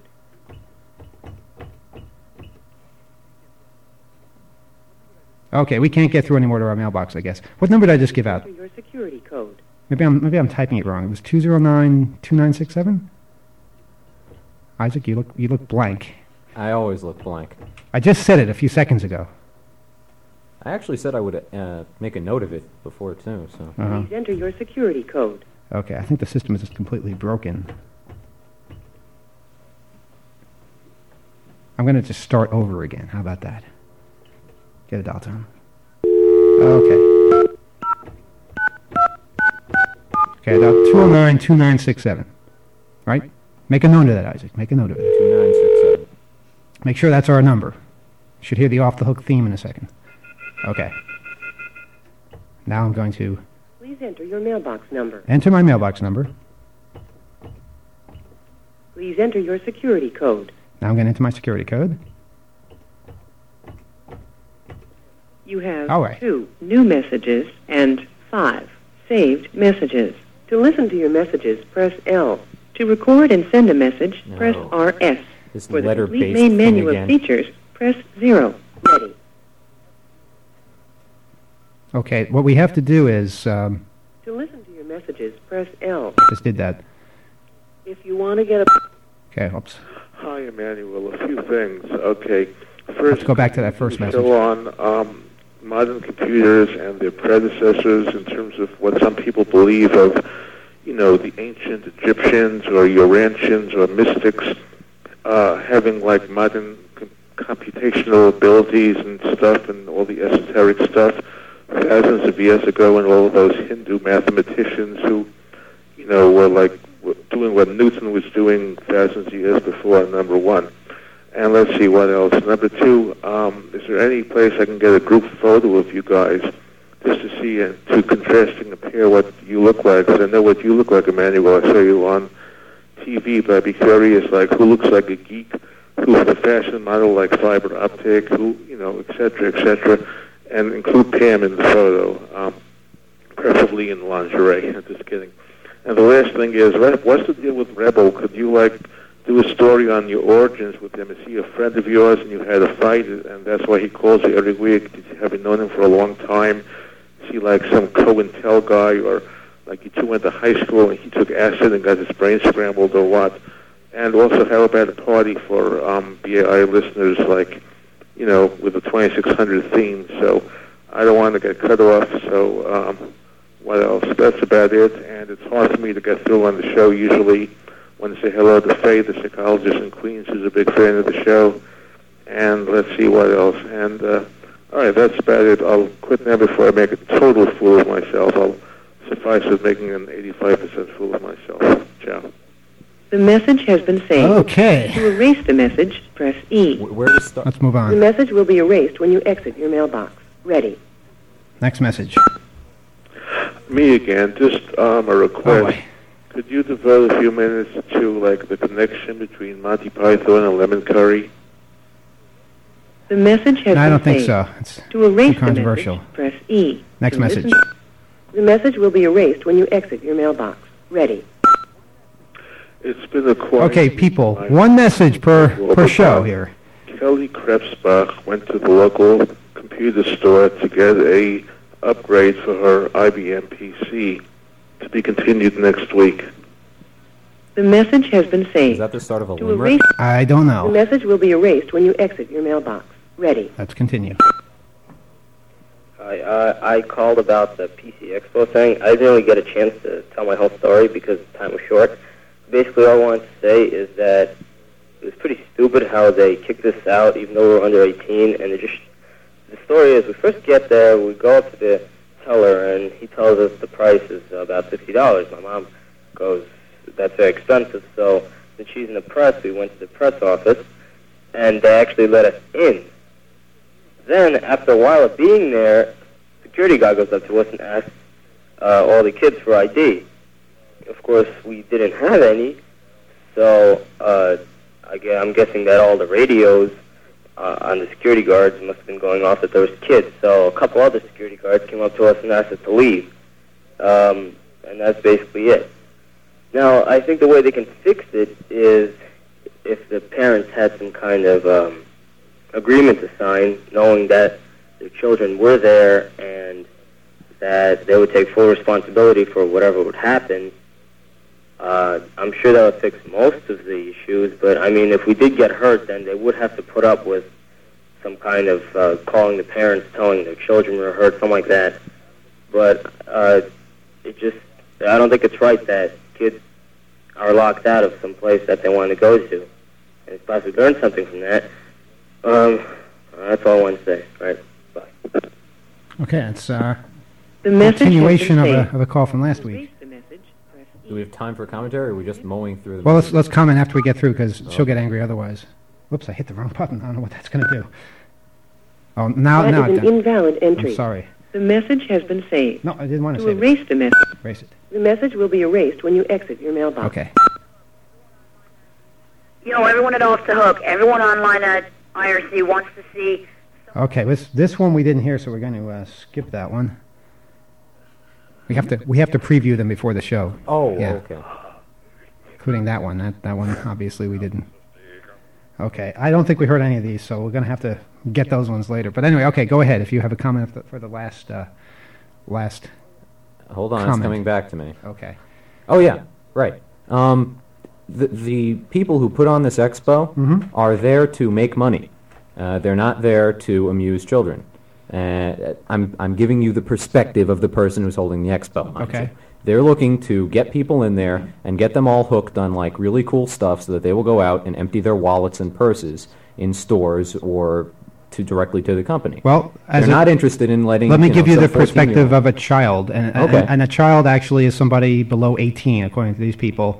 Okay, we can't get through anymore to our mailbox, I guess. What number did I just give out? Enter your security code. Maybe I'm maybe I'm typing it wrong. It was two zero nine two nine six seven. Isaac, you look you look blank. I always look blank. I just said it a few seconds ago. I actually said I would uh, make a note of it before, too, so... Uh-huh. Please enter your security code. Okay, I think the system is just completely broken. I'm going to just start over again. How about that? Get a dial tone. Okay. Okay, dial two oh nine two nine six seven. Right? Make a note of that, Isaac. Make a note of it. two nine six seven. Make sure that's our number. Should hear the off-the-hook theme in a second. Okay. Now I'm going to Please enter your mailbox number. enter my mailbox number. Please enter your security code. Now I'm going to enter my security code. You have All right. two new messages and five saved messages. To listen to your messages, press L. To record and send a message, No. press R S. This For the complete letter-based main thing menu again. of features, press zero. Ready. Okay, what we have to do is, um, To listen to your messages, press L. just did that. If you want to get a... Okay, oops. Hi, Emmanuel. A few things. Okay. First, Let's go back to that first message. Still on um, modern computers and their predecessors in terms of what some people believe of, you know, the ancient Egyptians or Urantians or mystics uh, having like modern com- computational abilities and stuff and all the esoteric stuff thousands of years ago, and all of those Hindu mathematicians who, you know, were like doing what Newton was doing thousands of years before, number one. And let's see, what else? Number two, um, is there any place I can get a group photo of you guys just to see and to contrast and compare what you look like? Because I know what you look like, Emmanuel. I saw you on T V, but I'd be curious, like, who looks like a geek, who's a fashion model like Fiber Optic, who, you know, et cetera, et cetera, and include Pam in the photo, um, preferably in lingerie. I'm just kidding. And the last thing is, what's the deal with Rebel? Could you, like, do a story on your origins with him? Is he a friend of yours and you had a fight, and that's why he calls you every week? Did you, have you known him for a long time? Is he like some co-intel guy, or like you two went to high school and he took acid and got his brain scrambled, or what? And also, how about a party for um, B A I listeners, like, you know, with the twenty-six hundred theme? So I don't want to get cut off, so um, what else? That's about it, and it's hard for me to get through on the show usually. Want to say hello to Faye, the psychologist in Queens, who's a big fan of the show. And let's see what else. And, uh, all right, that's about it. I'll quit now before I make a total fool of myself. I'll suffice with making an eighty-five percent fool of myself. Ciao. The message has been saved. Okay. To erase the message, press E. Wh- Where to start? Let's move The on. message will be erased when you exit your mailbox. Ready. Next message. Me again. Just um, a Oh, request. boy. Could you devote a few minutes to, like, the connection between Monty Python and lemon curry? The message has No, I been don't think saved. so. It's To erase too controversial. the message, press E. Next To message. listen- The message will be erased when you exit your mailbox. Ready. It's been a quiet... Okay, people, one message per per show here. Kelly Krebsbach went to the local computer store to get a upgrade for her I B M P C to be continued next week. The message has been Is saved. that the start of a To limerick? erase I don't the know. message will be erased when you exit your mailbox. Ready. Let's continue. I, uh, I called about the P C Expo thing. I didn't really get a chance to tell my whole story because time was short. Basically, all I wanted to say is that it was pretty stupid how they kicked us out, even though we were under eighteen. And it just the story is, we first get there, we go up to the teller, and he tells us the price is about fifty dollars. My mom goes, "That's very expensive." So since she's in the press, we went to the press office, and they actually let us in. Then, after a while of being there, security guy goes up to us and asks uh, all the kids for I D. Of course, we didn't have any, so uh, I gue- I'm guessing that all the radios uh, on the security guards must have been going off that there was kids. So a couple other security guards came up to us and asked us to leave. Um, and that's basically it. Now, I think the way they can fix it is if the parents had some kind of um, agreement to sign, knowing that their children were there and that they would take full responsibility for whatever would happen. Uh, I'm sure that would fix most of the issues, but I mean, if we did get hurt, then they would have to put up with some kind of uh, calling the parents, telling their children were hurt, something like that. But uh, it just, I don't think it's right that kids are locked out of some place that they want to go to and possibly learn something from that. Um, that's all I want to say. Right? Bye. Okay, it's uh, The a message continuation has of been a, saved. of a call from last To week. erase the message, press E. Do we have time for commentary, or are we just mowing through the... Well, let's let's comment after we get through because she'll get angry otherwise. Whoops, I hit the wrong button. I don't know what that's going to do. Oh, now, That now is it an done. invalid entry. I'm sorry. The message has been saved. No, I didn't want to To save it. erase the message, Erase it. the message will be erased when you exit your mailbox. Okay. You know, everyone at Off the Hook, everyone online at I R C wants to see... Okay, this this one we didn't hear, so we're going to uh, skip that one. We have to we have to preview them before the show. Oh, Yeah. okay. Including that one. That that one obviously we didn't. Okay, I don't think we heard any of these, so we're going to have to get those ones later. But anyway, okay, go ahead if you have a comment for the, for the last uh, last. Hold on, comment. it's coming back to me. Okay. Oh, yeah, right. Um, the, the people who put on this expo Mhm. are there to make money. Uh, they're not there to amuse children. Uh, I'm, I'm giving you the perspective of the person who's holding the expo. mind Okay. you. They're looking to get people in there and get them all hooked on like really cool stuff so that they will go out and empty their wallets and purses in stores or to directly to the company. Well, as they're a- not interested in letting. Let me you give know, you the some perspective fourteen-year-old of a child, and, and- Okay. and a child actually is somebody below eighteen, according to these people.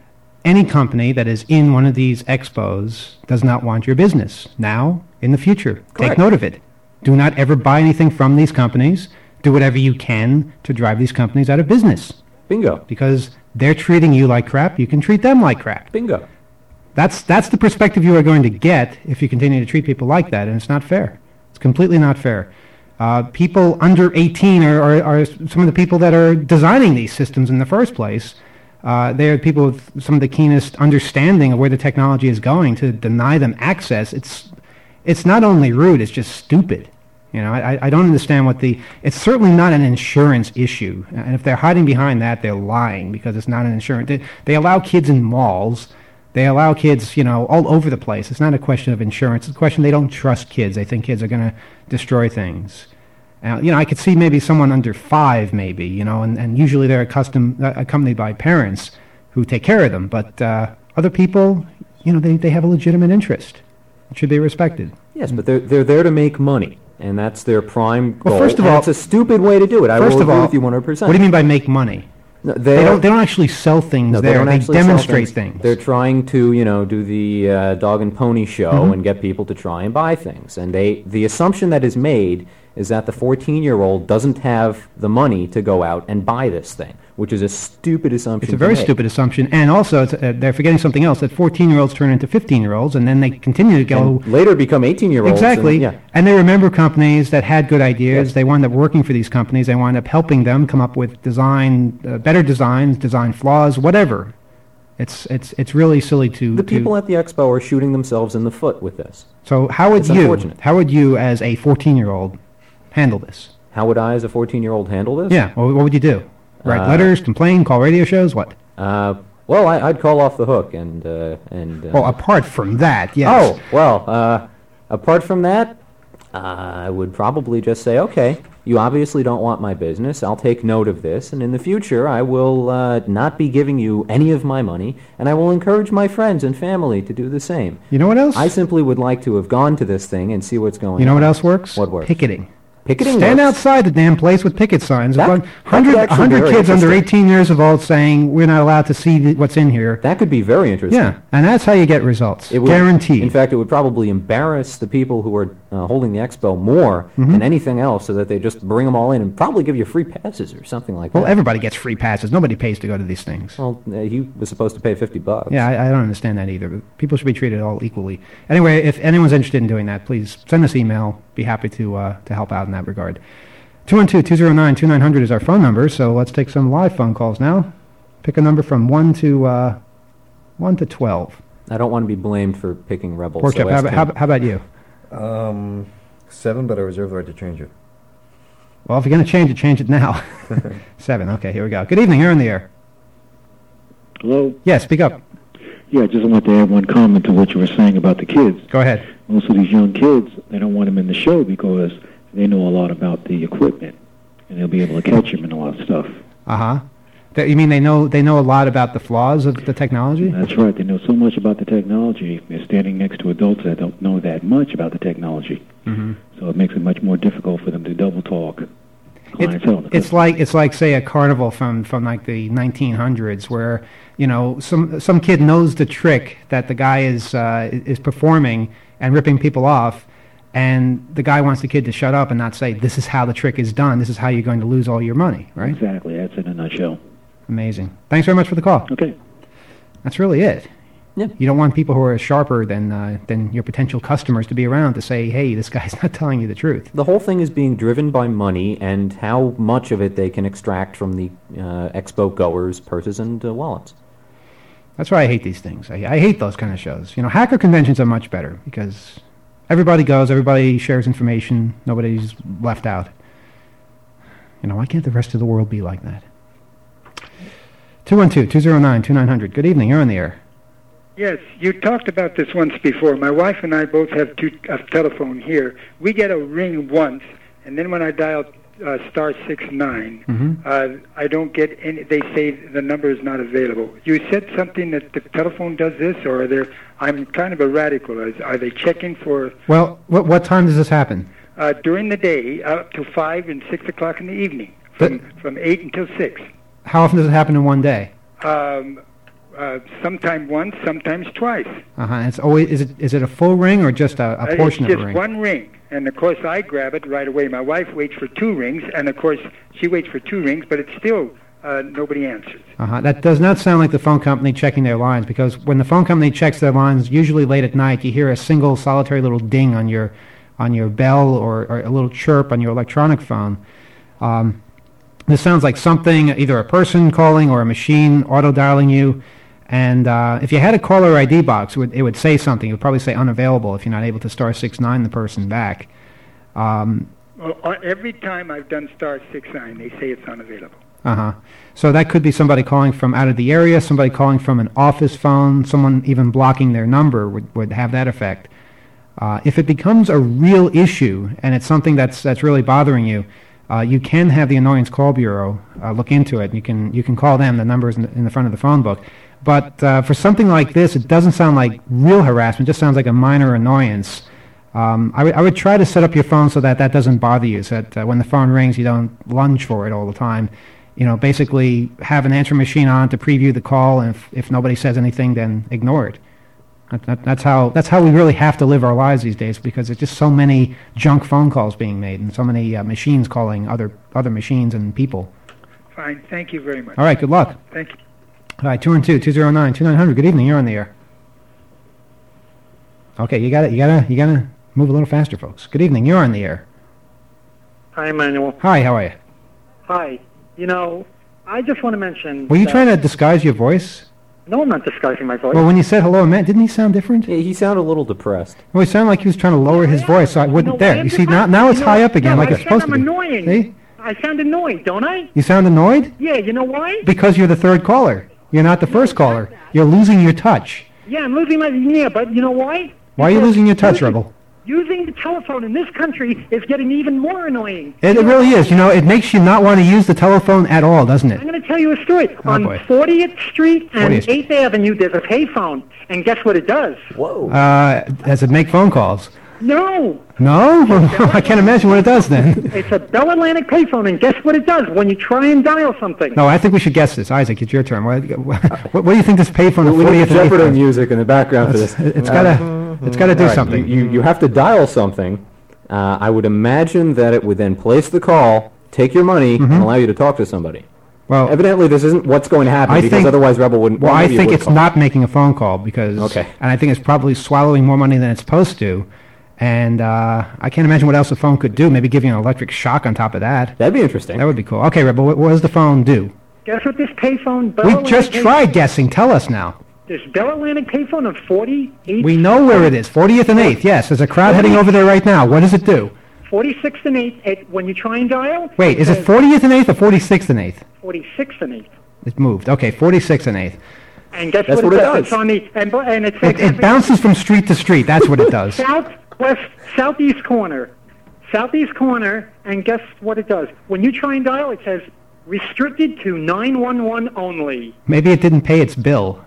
Any company that is in one of these expos does not want your business now, in the future. Take Correct. note of it. Do not ever buy anything from these companies. Do whatever you can to drive these companies out of business. Bingo. Because they're treating you like crap, you can treat them like crap. Bingo. That's that's the perspective you are going to get if you continue to treat people like that, and it's not fair. It's completely not fair. Uh, people under eighteen are, are, are some of the people that are designing these systems in the first place. Uh, they are people with some of the keenest understanding of where the technology is going. To deny them access, it's it's not only rude, it's just stupid. You know, I, I don't understand what the... It's certainly not an insurance issue. And if they're hiding behind that, they're lying because it's not an insurance. They, they allow kids in malls. They allow kids, you know, all over the place. It's not a question of insurance. It's a question they don't trust kids. They think kids are going to destroy things. Uh, you know, I could see maybe someone under five, maybe, you know, and, and usually they're accustomed, uh, accompanied by parents who take care of them. But uh, other people, you know, they, they have a legitimate interest. It should be respected. Yes, but they're they're there to make money, and that's their prime goal. Well, first of and all, it's a stupid way to do it. I first will of agree all, with you one hundred percent. what do you mean by make money? No, They don't. They don't actually sell things No, they there. don't They, actually sell demonstrate things. things. They're trying to, you know, do the uh, dog and pony show Mhm. and get people to try and buy things. And they, the assumption that is made is that the fourteen-year-old doesn't have the money to go out and buy this thing, which is a stupid assumption. It's a to very make. stupid assumption, and also it's, uh, they're forgetting something else. That fourteen-year-olds turn into fifteen-year-olds, and then they continue to go And later become eighteen-year-olds. exactly. And, yeah. And they remember companies that had good ideas. Yes. They wind up working for these companies. They wind up helping them come up with design, uh, better designs, design flaws, whatever. It's it's it's really silly to The to- people at the expo are shooting themselves in the foot with this. So how would It's you unfortunate. how would you as a fourteen-year-old handle this? How would I, as a fourteen-year-old, handle this? Yeah. Well, what would you do? Write Uh, letters, complain, call radio shows, what? Uh, well, I, I'd call off the hook and uh, and. Uh, Well, apart from that, yes. Oh, well, uh, apart from that, uh, I would probably just say, okay, you obviously don't want my business. I'll take note of this, and in the future, I will uh, not be giving you any of my money, and I will encourage my friends and family to do the same. You know what else? I simply would like to have gone to this thing and see what's going You know on. what else works? What works? Picketing. Picketing Stand works. outside the damn place with picket signs. That- One that could hundred, actually be hundred very kids under interesting. eighteen years of old saying we're not allowed to see th- what's in here. That could be very interesting. Yeah, and that's how you get results. It would, Guaranteed. In fact, it would probably embarrass the people who are uh, holding the expo more Mm-hmm. than anything else, so that they just bring them all in and probably give you free passes or something like Well, that. everybody gets free passes. Nobody pays to go to these things. Well, uh, he was supposed to pay fifty bucks. Yeah, I, I don't understand that either. People should be treated all equally. Anyway, if anyone's interested in doing that, please send us email. Be happy to uh, to help out in that regard. two one two, two zero nine, two nine zero zero is our phone number, so let's take some live phone calls now. Pick a number from one to uh, one to twelve. I don't want to be blamed for picking Rebel. Pork so chop, how, ask about- him. how, about- how about you? Um, seven, but I reserve the right to change it. Well, if you're going to change it, change it now. Seven. Okay, here we go. Good evening. You're on the air. Hello? Yeah, speak up. Yeah, I just want to add one comment to what you were saying about the kids. Go ahead. Most of these young kids, they don't want them in the show because they know a lot about the equipment, and they'll be able to catch them in a lot of stuff. Uh-huh. Th- You mean they know they know a lot about the flaws of the technology? That's right. They know so much about the technology. They're standing next to adults that don't know that much about the technology. Mm-hmm. So it makes it much more difficult for them to double talk. clientele. It's like it's like say a carnival from, from like the nineteen hundreds where you know some some kid knows the trick that the guy is uh, is performing and ripping people off, and the guy wants the kid to shut up and not say this is how the trick is done. This is how you're going to lose all your money, right? Exactly. That's in a nutshell. Amazing. Thanks very much for the call. Okay. That's really it. Yeah. You don't want people who are sharper than uh, than your potential customers to be around to say, hey, this guy's not telling you the truth. The whole thing is being driven by money and how much of it they can extract from the uh, expo goers' purses and uh, wallets. That's why I hate these things. I, I hate those kind of shows. You know, hacker conventions are much better because everybody goes, everybody shares information, nobody's left out. You know, why can't the rest of the world be like that? two one two, two zero nine, two nine zero zero. Good evening. You're on the air. Yes, you talked about this once before. My wife and I both have two, a telephone here. We get a ring once, and then when I dial uh, star six nine, Mm-hmm. uh, I don't get any. They say the number is not available. You said something that the telephone does this, or are there? I'm kind of a radical. Are, are they checking for Well, what, what time does this happen? uh, during the day up to five and six o'clock in the evening, from from eight until six? How often does it happen in one day? Um, uh, sometime once, sometimes twice. Uh-huh. It's always is it is it a full ring or just a, a Uh, portion it's of just a ring? one ring, and of course I grab it right away. My wife waits for two rings, and of course she waits for two rings, but it's still uh, nobody answers. Uh-huh. That does not sound like the phone company checking their lines, because when the phone company checks their lines, usually late at night, you hear a single solitary little ding on your on your bell or, or a little chirp on your electronic phone. Um, this sounds like something, either a person calling or a machine auto-dialing you. And uh, if you had a caller I D box, it would, it would say something. It would probably say unavailable if you're not able to star six nine the person back. Um, Well, uh, every time I've done star six nine, they say it's unavailable. Uh-huh. So that could be somebody calling from out of the area, somebody calling from an office phone, someone even blocking their number would, would have that effect. Uh, if it becomes a real issue and it's something that's that's really bothering you, uh, you can have the Annoyance Call Bureau uh, look into it. You can you can call them. The number is in the, in the front of the phone book. But uh, for something like this, it doesn't sound like real harassment. It just sounds like a minor annoyance. Um, I, w- I would try to set up your phone so that that doesn't bother you, so that uh, when the phone rings, you don't lunge for it all the time. You know, basically have an answering machine on to preview the call, and if, if nobody says anything, then ignore it. That, that, that's how that's how we really have to live our lives these days, because there's just so many junk phone calls being made and so many uh, machines calling other other machines and people. Fine, thank you very much. All right, good luck. Thank you. All right, two one two, two zero nine, two nine zero zero. Good evening. You're on the air. Okay, you got to you got to you got to move a little faster, folks. Good evening. You're on the air. Hi, Emmanuel. Hi, how are you? Hi. You know, I just want to mention... Were you that- trying to disguise your voice? No, I'm not disguising my voice. Well, when you said hello, man, didn't he sound different? Yeah, he sounded a little depressed. Well, he sounded like he was trying to lower his voice, so I wouldn't. No, there, I am you see, now depressed. now it's You high know- up again, no, like I it's said supposed I'm to be. annoying. See? I sound annoyed, don't I? You sound annoyed? Yeah, you know why? Because you're the third caller. You're not the first caller. You're losing your touch. Yeah, I'm losing my... Yeah, but you know why? Why are you losing your touch, Rebel? Using the telephone in this country is getting even more annoying. It, it really is. You know, it makes you not want to use the telephone at all, doesn't it? I'm going to tell you a story. Oh, On boy. fortieth Street and fortieth eighth Avenue, there's a payphone. And guess what it does? Whoa. Uh, does it make phone calls? No. No? I can't imagine what it does then. It's a Bell Atlantic payphone, and guess what it does when you try and dial something? No, I think we should guess this. Isaac, it's your turn. What, what, what do you think this payphone? We need fortieth Jeopardy and eighth music in the background for this. It's gotta, it's gotta do All right, something. You, you, you have to dial something, uh, I would imagine that it would then place the call, take your money, Mhm. and allow you to talk to somebody. Well, evidently this isn't what's going to happen I because think- otherwise Rebel wouldn't. Well, I maybe it think would it's call. not making a phone call because, Okay. and I think it's probably swallowing more money than it's supposed to. And uh, I can't imagine what else the phone could do. Maybe give you an electric shock on top of that. That'd be interesting. That would be cool. Okay, Rebel, what, what does the phone do? Guess what this payphone... Bell We Atlantic just pay- tried guessing. Tell us now. This Bell Atlantic payphone of forty-eight... We know where it is. fortieth and eighth. Yes, there's a crowd heading over there right now. What does it do? forty-sixth and eighth, it, when you try and dial... Wait, is it says fortieth and eighth or forty-sixth and eighth? forty-sixth and eighth. It moved. Okay, forty-sixth and eighth. And guess That's what, what it does? does. It's on the... And, bu- and it says... It, it bounces from street to street. That's what it does. Southwest, southeast corner. Southeast corner, and guess what it does? When you try and dial, it says restricted to nine one one only. Maybe it didn't pay its bill.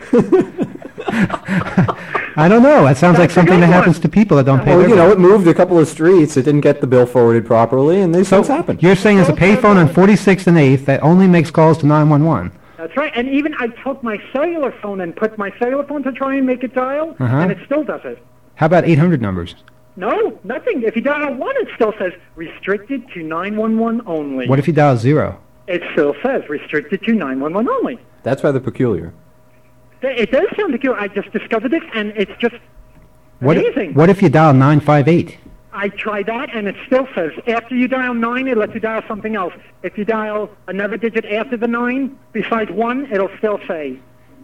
I don't know. That sounds like something that happens to people that don't pay Well, their you know, bill. it moved a couple of streets. It didn't get the bill forwarded properly, and these things happen. You're saying there's a payphone on forty-sixth and eighth that only makes calls to nine one one. That's right. And even I took my cellular phone and put my cellular phone to try and make it dial, Uh-huh. and it still does it. How about eight hundred numbers? No, nothing. If you dial one, it still says restricted to nine one one only. What if you dial zero? It still says restricted to nine one one only. That's rather peculiar. Th- It does sound peculiar. I just discovered this, and it's just What, amazing. what if you dial nine five eight? I tried that, and it still says after you dial nine, it lets you dial something else. If you dial another digit after the nine, besides one, it'll still say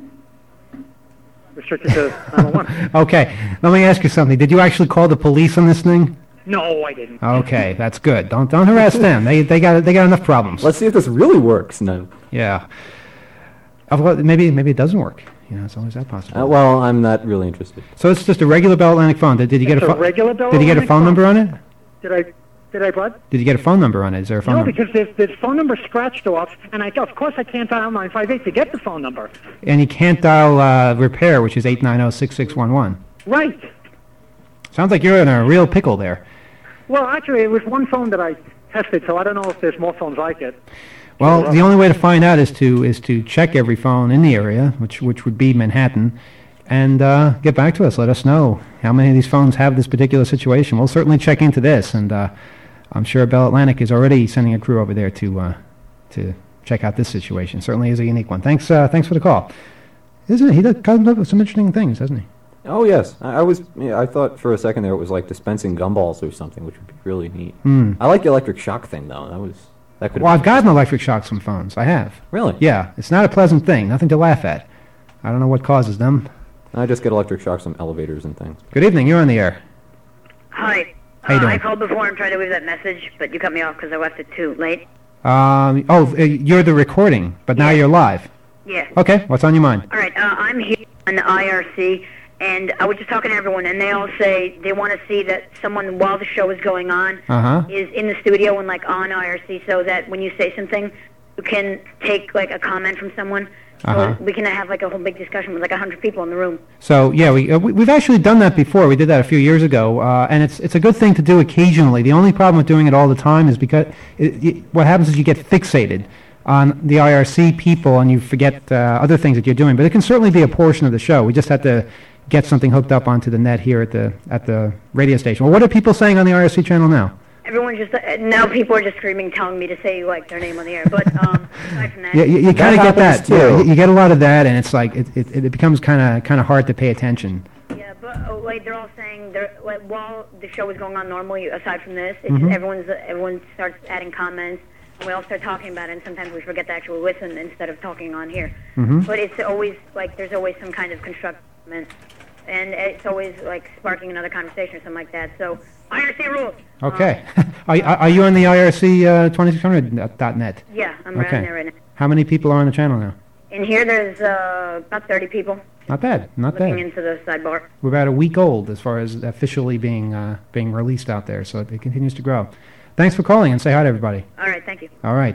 restricted to nine one one. Okay, let me ask you something. Did you actually call the police on this thing? No, I didn't. Okay, that's good. Don't don't harass them. They they got they got enough problems. Let's see if this really works. No. Yeah. Uh, well, maybe maybe it doesn't work. You know, it's always that possible. Uh, well, I'm not really interested. So it's just a regular Bell Atlantic phone. Did, did you get It's a a phone? regular Bell Did you get a Atlantic phone phone. number on it? Did I? Did I what? Did you get a phone number on it? Is there a phone No, number? because there's, there's phone number scratched off, and I of course I can't dial nine five eight to get the phone number. And you can't dial uh, repair, which is eight nine zero six six one one. Right. Sounds like you're in a real pickle there. Well, actually, it was one phone that I tested, so I don't know if there's more phones like it. Well, the only way to find out is to is to check every phone in the area, which which would be Manhattan, and uh, get back to us. Let us know how many of these phones have this particular situation. We'll certainly check into this, and uh, I'm sure Bell Atlantic is already sending a crew over there to uh, to check out this situation. Certainly is a unique one. Thanks, uh, thanks for the call. Isn't it? He does comes up with some interesting things, doesn't he? Oh yes, I, I was. Yeah, I thought for a second there it was like dispensing gumballs or something, which would be really neat. Hmm. I like the electric shock thing though. That was that could. Well, I've gotten electric shocks from phones. I have. Really? Yeah, it's not a pleasant thing. Nothing to laugh at. I don't know what causes them. I just get electric shocks from elevators and things. Good evening. You're on the air. Hi. How you uh, doing? I called before and tried to leave that message, but you cut me off because I left it too late. Um, oh, uh, you're the recording, but now you're live. Yeah. Okay, what's on your mind? All right. Uh, I'm here on the I R C, and I was just talking to everyone, and they all say they want to see that someone, while the show is going on, Uh-huh. is in the studio and like on I R C, so that when you say something, you can take like a comment from someone. Uh-huh. So we can have like a whole big discussion with like a hundred people in the room. So yeah, we, uh, we we've actually done that before. We did that a few years ago, uh, and it's it's a good thing to do occasionally. The only problem with doing it all the time is because it, it, what happens is you get fixated on the I R C people and you forget uh, other things that you're doing. But it can certainly be a portion of the show. We just have to get something hooked up onto the net here at the at the radio station. Well, what are people saying on the I R C channel now? Everyone's just uh, now people are just screaming, telling me to say like their name on the air. But um, aside from that, Yeah, you, you kind of get that. happens too. Yeah, you, you get a lot of that, and it's like it it, it becomes kind of kind of hard to pay attention. Yeah, but uh, like they're all saying, they're like while the show is going on normally, aside from this, it's Mhm. just everyone's uh, everyone starts adding comments, and we all start talking about it, and sometimes we forget to actually listen instead of talking on here. Mhm. But it's always like there's always some kind of constructive comment, and it's always like sparking another conversation or something like that. So I R C rules. Okay. are, you- are you on the I R C uh, twenty-six hundred dot net? Yeah, I'm right Okay. on there right now. How many people are on the channel now? In here, there's uh, about thirty people Not bad. Not looking bad. into the sidebar. We're about a week old as far as officially being uh, being released out there, so it continues to grow. Thanks for calling, and say hi to everybody. All right, thank you. All right.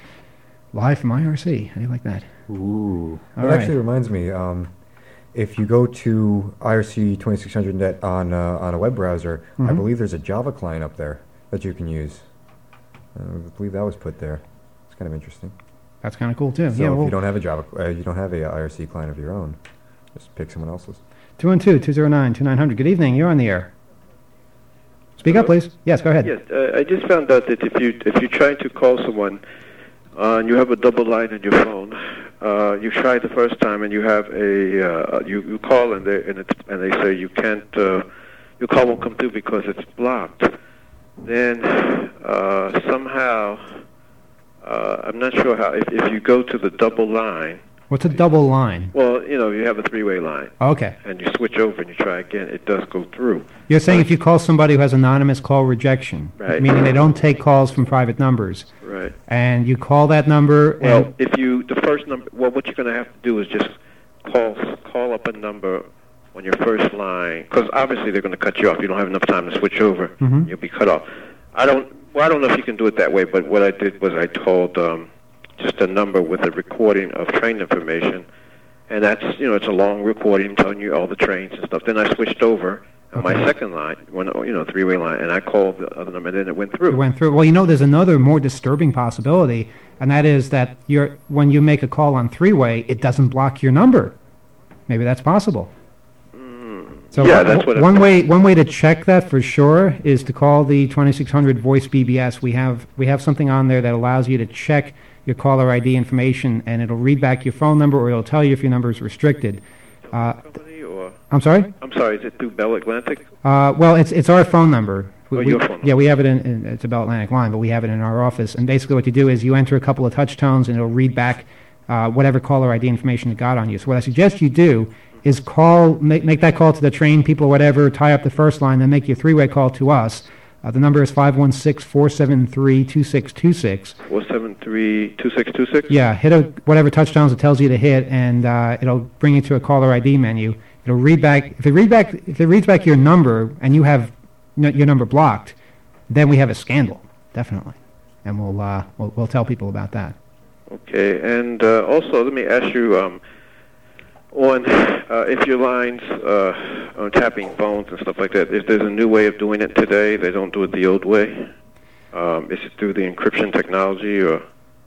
Live from I R C. How do you like that? Ooh. All It right. actually reminds me, um, if you go to I R C twenty-six hundred net on uh, on a web browser, I Mhm. believe there's a Java client up there that you can use. Uh, I believe that was put there. It's kind of interesting. That's kind of cool too. So yeah. if Well, you don't have a Java, uh, you don't have a uh, I R C client of your own, just pick someone else's. two one two, two zero nine, two nine hundred. Good evening. You're on the air. Speak up, please. Yes, go ahead. Yes, uh, I just found out that if you if you're trying to call someone uh, and you have a double line on your phone, uh, you try the first time and you have a uh, you you call and they and, it's, and they say you can't uh, your call won't come through because it's blocked. Then uh, somehow uh, I'm not sure how if, if you go to the double line. What's a double line? Well, you know, you have a three-way line. Okay. And you switch over and you try again, it does go through. You're saying if you call somebody who has anonymous call rejection, Right. meaning they don't take calls from private numbers, Right. and you call that number, Well, and if you, the first number, well, what you're going to have to do is just call call up a number on your first line, because obviously they're going to cut you off. You don't have enough time to switch over. Mhm. You'll be cut off. I don't, well, I don't know if you can do it that way, but what I did was I told um, just a number with a recording of train information, and that's, you know, it's a long recording telling you all the trains and stuff. Then I switched over on my second line, one, you know, three-way line, and I called the other number, and then it went through. it went through. Well, you know, there's another more disturbing possibility, and that is that you're, when you make a call on three-way, it doesn't block your number. Maybe that's possible. So Yeah, one- that's what it- one way one way to check that for sure is to call the twenty-six hundred voice B B S. We have we have something on there that allows you to check your caller I D information, and it'll read back your phone number, or it'll tell you if your number is restricted. Uh, Or, I'm sorry. I'm sorry, is it through Bell Atlantic? Uh, well, it's it's our phone number. Oh, We- your phone Yeah, we have it in, in it's a Bell Atlantic line, but we have it in our office. And basically, what you do is you enter a couple of touch tones, and it'll read back uh, whatever caller I D information it got on you. So what I suggest you do is call, make, make that call to the train people or whatever, tie up the first line, then make your three-way call to us. Uh, the number is five one six, four seven three, two six two six. four seven three, two six two six? Yeah, hit a, whatever touchdowns it tells you to hit, and uh, it'll bring you to a caller I D menu. It'll read back. If it read back, if it reads back your number, and you have n- your number blocked, then we have a scandal, definitely, and we'll uh, we'll, we'll tell people about that. Okay, and uh, also let me ask you, um, on uh, if your lines uh, on tapping phones and stuff like that, if there's a new way of doing it today, they don't do it the old way. Um, is it through the encryption technology or?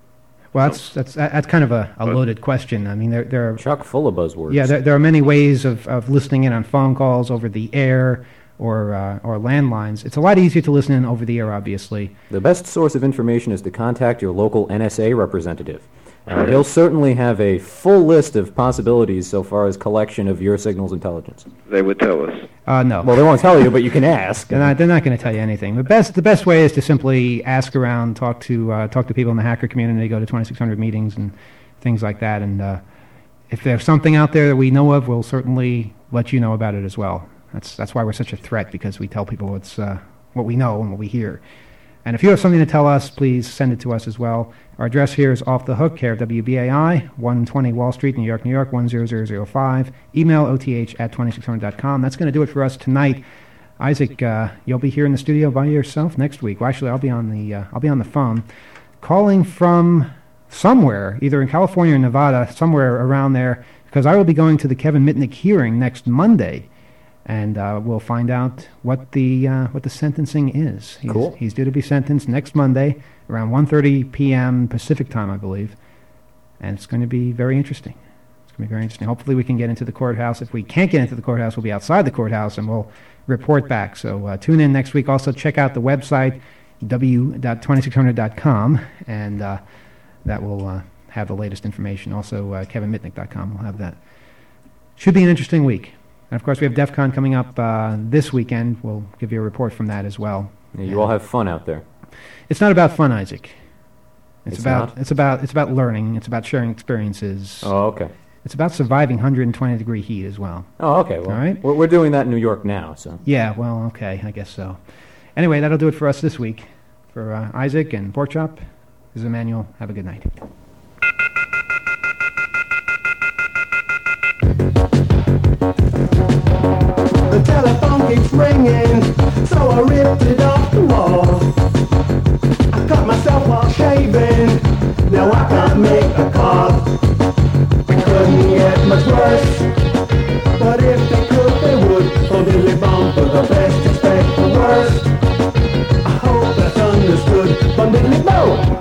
Well, that's that's that's kind of a, a loaded question. I mean, there there are chock full of buzzwords. Yeah, there, there are many ways of, of listening in on phone calls over the air or uh, or landlines. It's a lot easier to listen in over the air, obviously. The best source of information is to contact your local N S A representative. Uh, he'll certainly have a full list of possibilities so far as collection of your signal's intelligence. They would tell us. Uh, no. Well, they won't tell you, but you can ask. They're not, they're not going to tell you anything. The best the best way is to simply ask around, talk to uh, talk to people in the hacker community, go to twenty-six hundred meetings and things like that. And uh, if there's something out there that we know of, we'll certainly let you know about it as well. That's that's why we're such a threat, because we tell people what's uh, what we know and what we hear. And if you have something to tell us, please send it to us as well. Our address here is Off the Hook, care of W B A I, one twenty Wall Street, New York, New York, one zero zero zero five. Email O T H at twenty-six hundred dot com. That's going to do it for us tonight. Isaac, uh, you'll be here in the studio by yourself next week. Well, actually, I'll be on the uh, I'll be on the phone, calling from somewhere, either in California or Nevada, somewhere around there, because I will be going to the Kevin Mitnick hearing next Monday. And uh, we'll find out what the uh, what the sentencing is. He's, Cool. He's due to be sentenced next Monday around one thirty p.m. Pacific time, I believe. And it's going to be very interesting. It's going to be very interesting. Hopefully we can get into the courthouse. If we can't get into the courthouse, we'll be outside the courthouse and we'll report back. So uh, tune in next week. Also check out the website, w dot twenty-six hundred dot com, and uh, that will uh, have the latest information. Also uh, kevin mitnick dot com will have that. Should be an interesting week. And, of course, we have DEF CON coming up uh, this weekend. We'll give you a report from that as well. Yeah, you all have fun out there. It's not about fun, Isaac. It's, It's about not? it's about it's about learning. It's about sharing experiences. Oh, okay. It's about surviving one hundred twenty degree heat as well. Oh, okay. Well, All right. we're, we're doing that in New York now, so. Yeah, well, okay, I guess so. Anyway, that'll do it for us this week. For uh, Isaac and Pork Chop, this is Emmanuel. Have a good night. The telephone keeps ringing, so I ripped it off the wall. I cut myself while shaving, now I can't make a call. It couldn't get much worse, but if they could, they would. From Billy Bump for the best, expect the worst. I hope that's understood. From Billy Bump.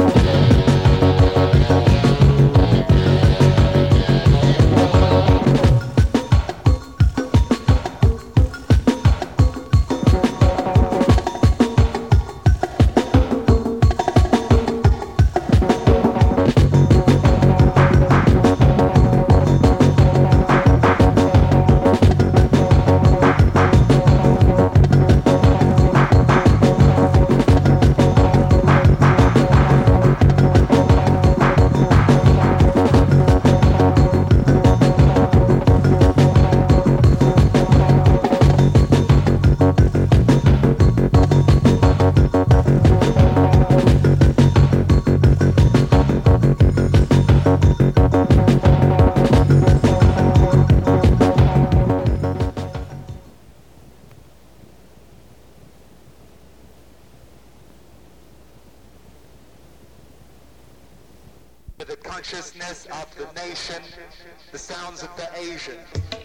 The consciousness of the nation, the sounds of the Asian.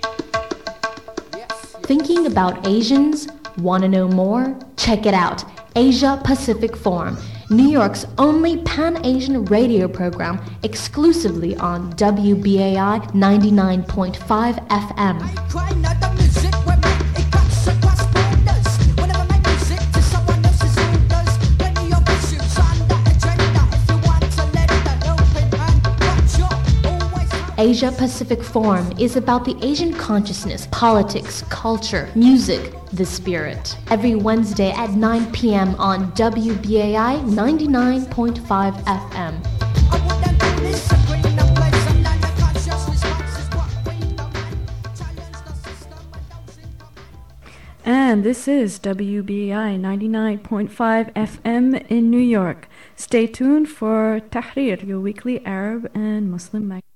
Thinking about Asians? Want to know more? Check it out. Asia Pacific Forum, New York's only Pan-Asian radio program, exclusively on W B A I ninety-nine point five F M. Asia Pacific Forum is about the Asian consciousness, politics, culture, music, the spirit. Every Wednesday at nine p.m. on W B A I ninety-nine point five F M. And this is W B A I ninety-nine point five F M in New York. Stay tuned for Tahrir, your weekly Arab and Muslim magazine.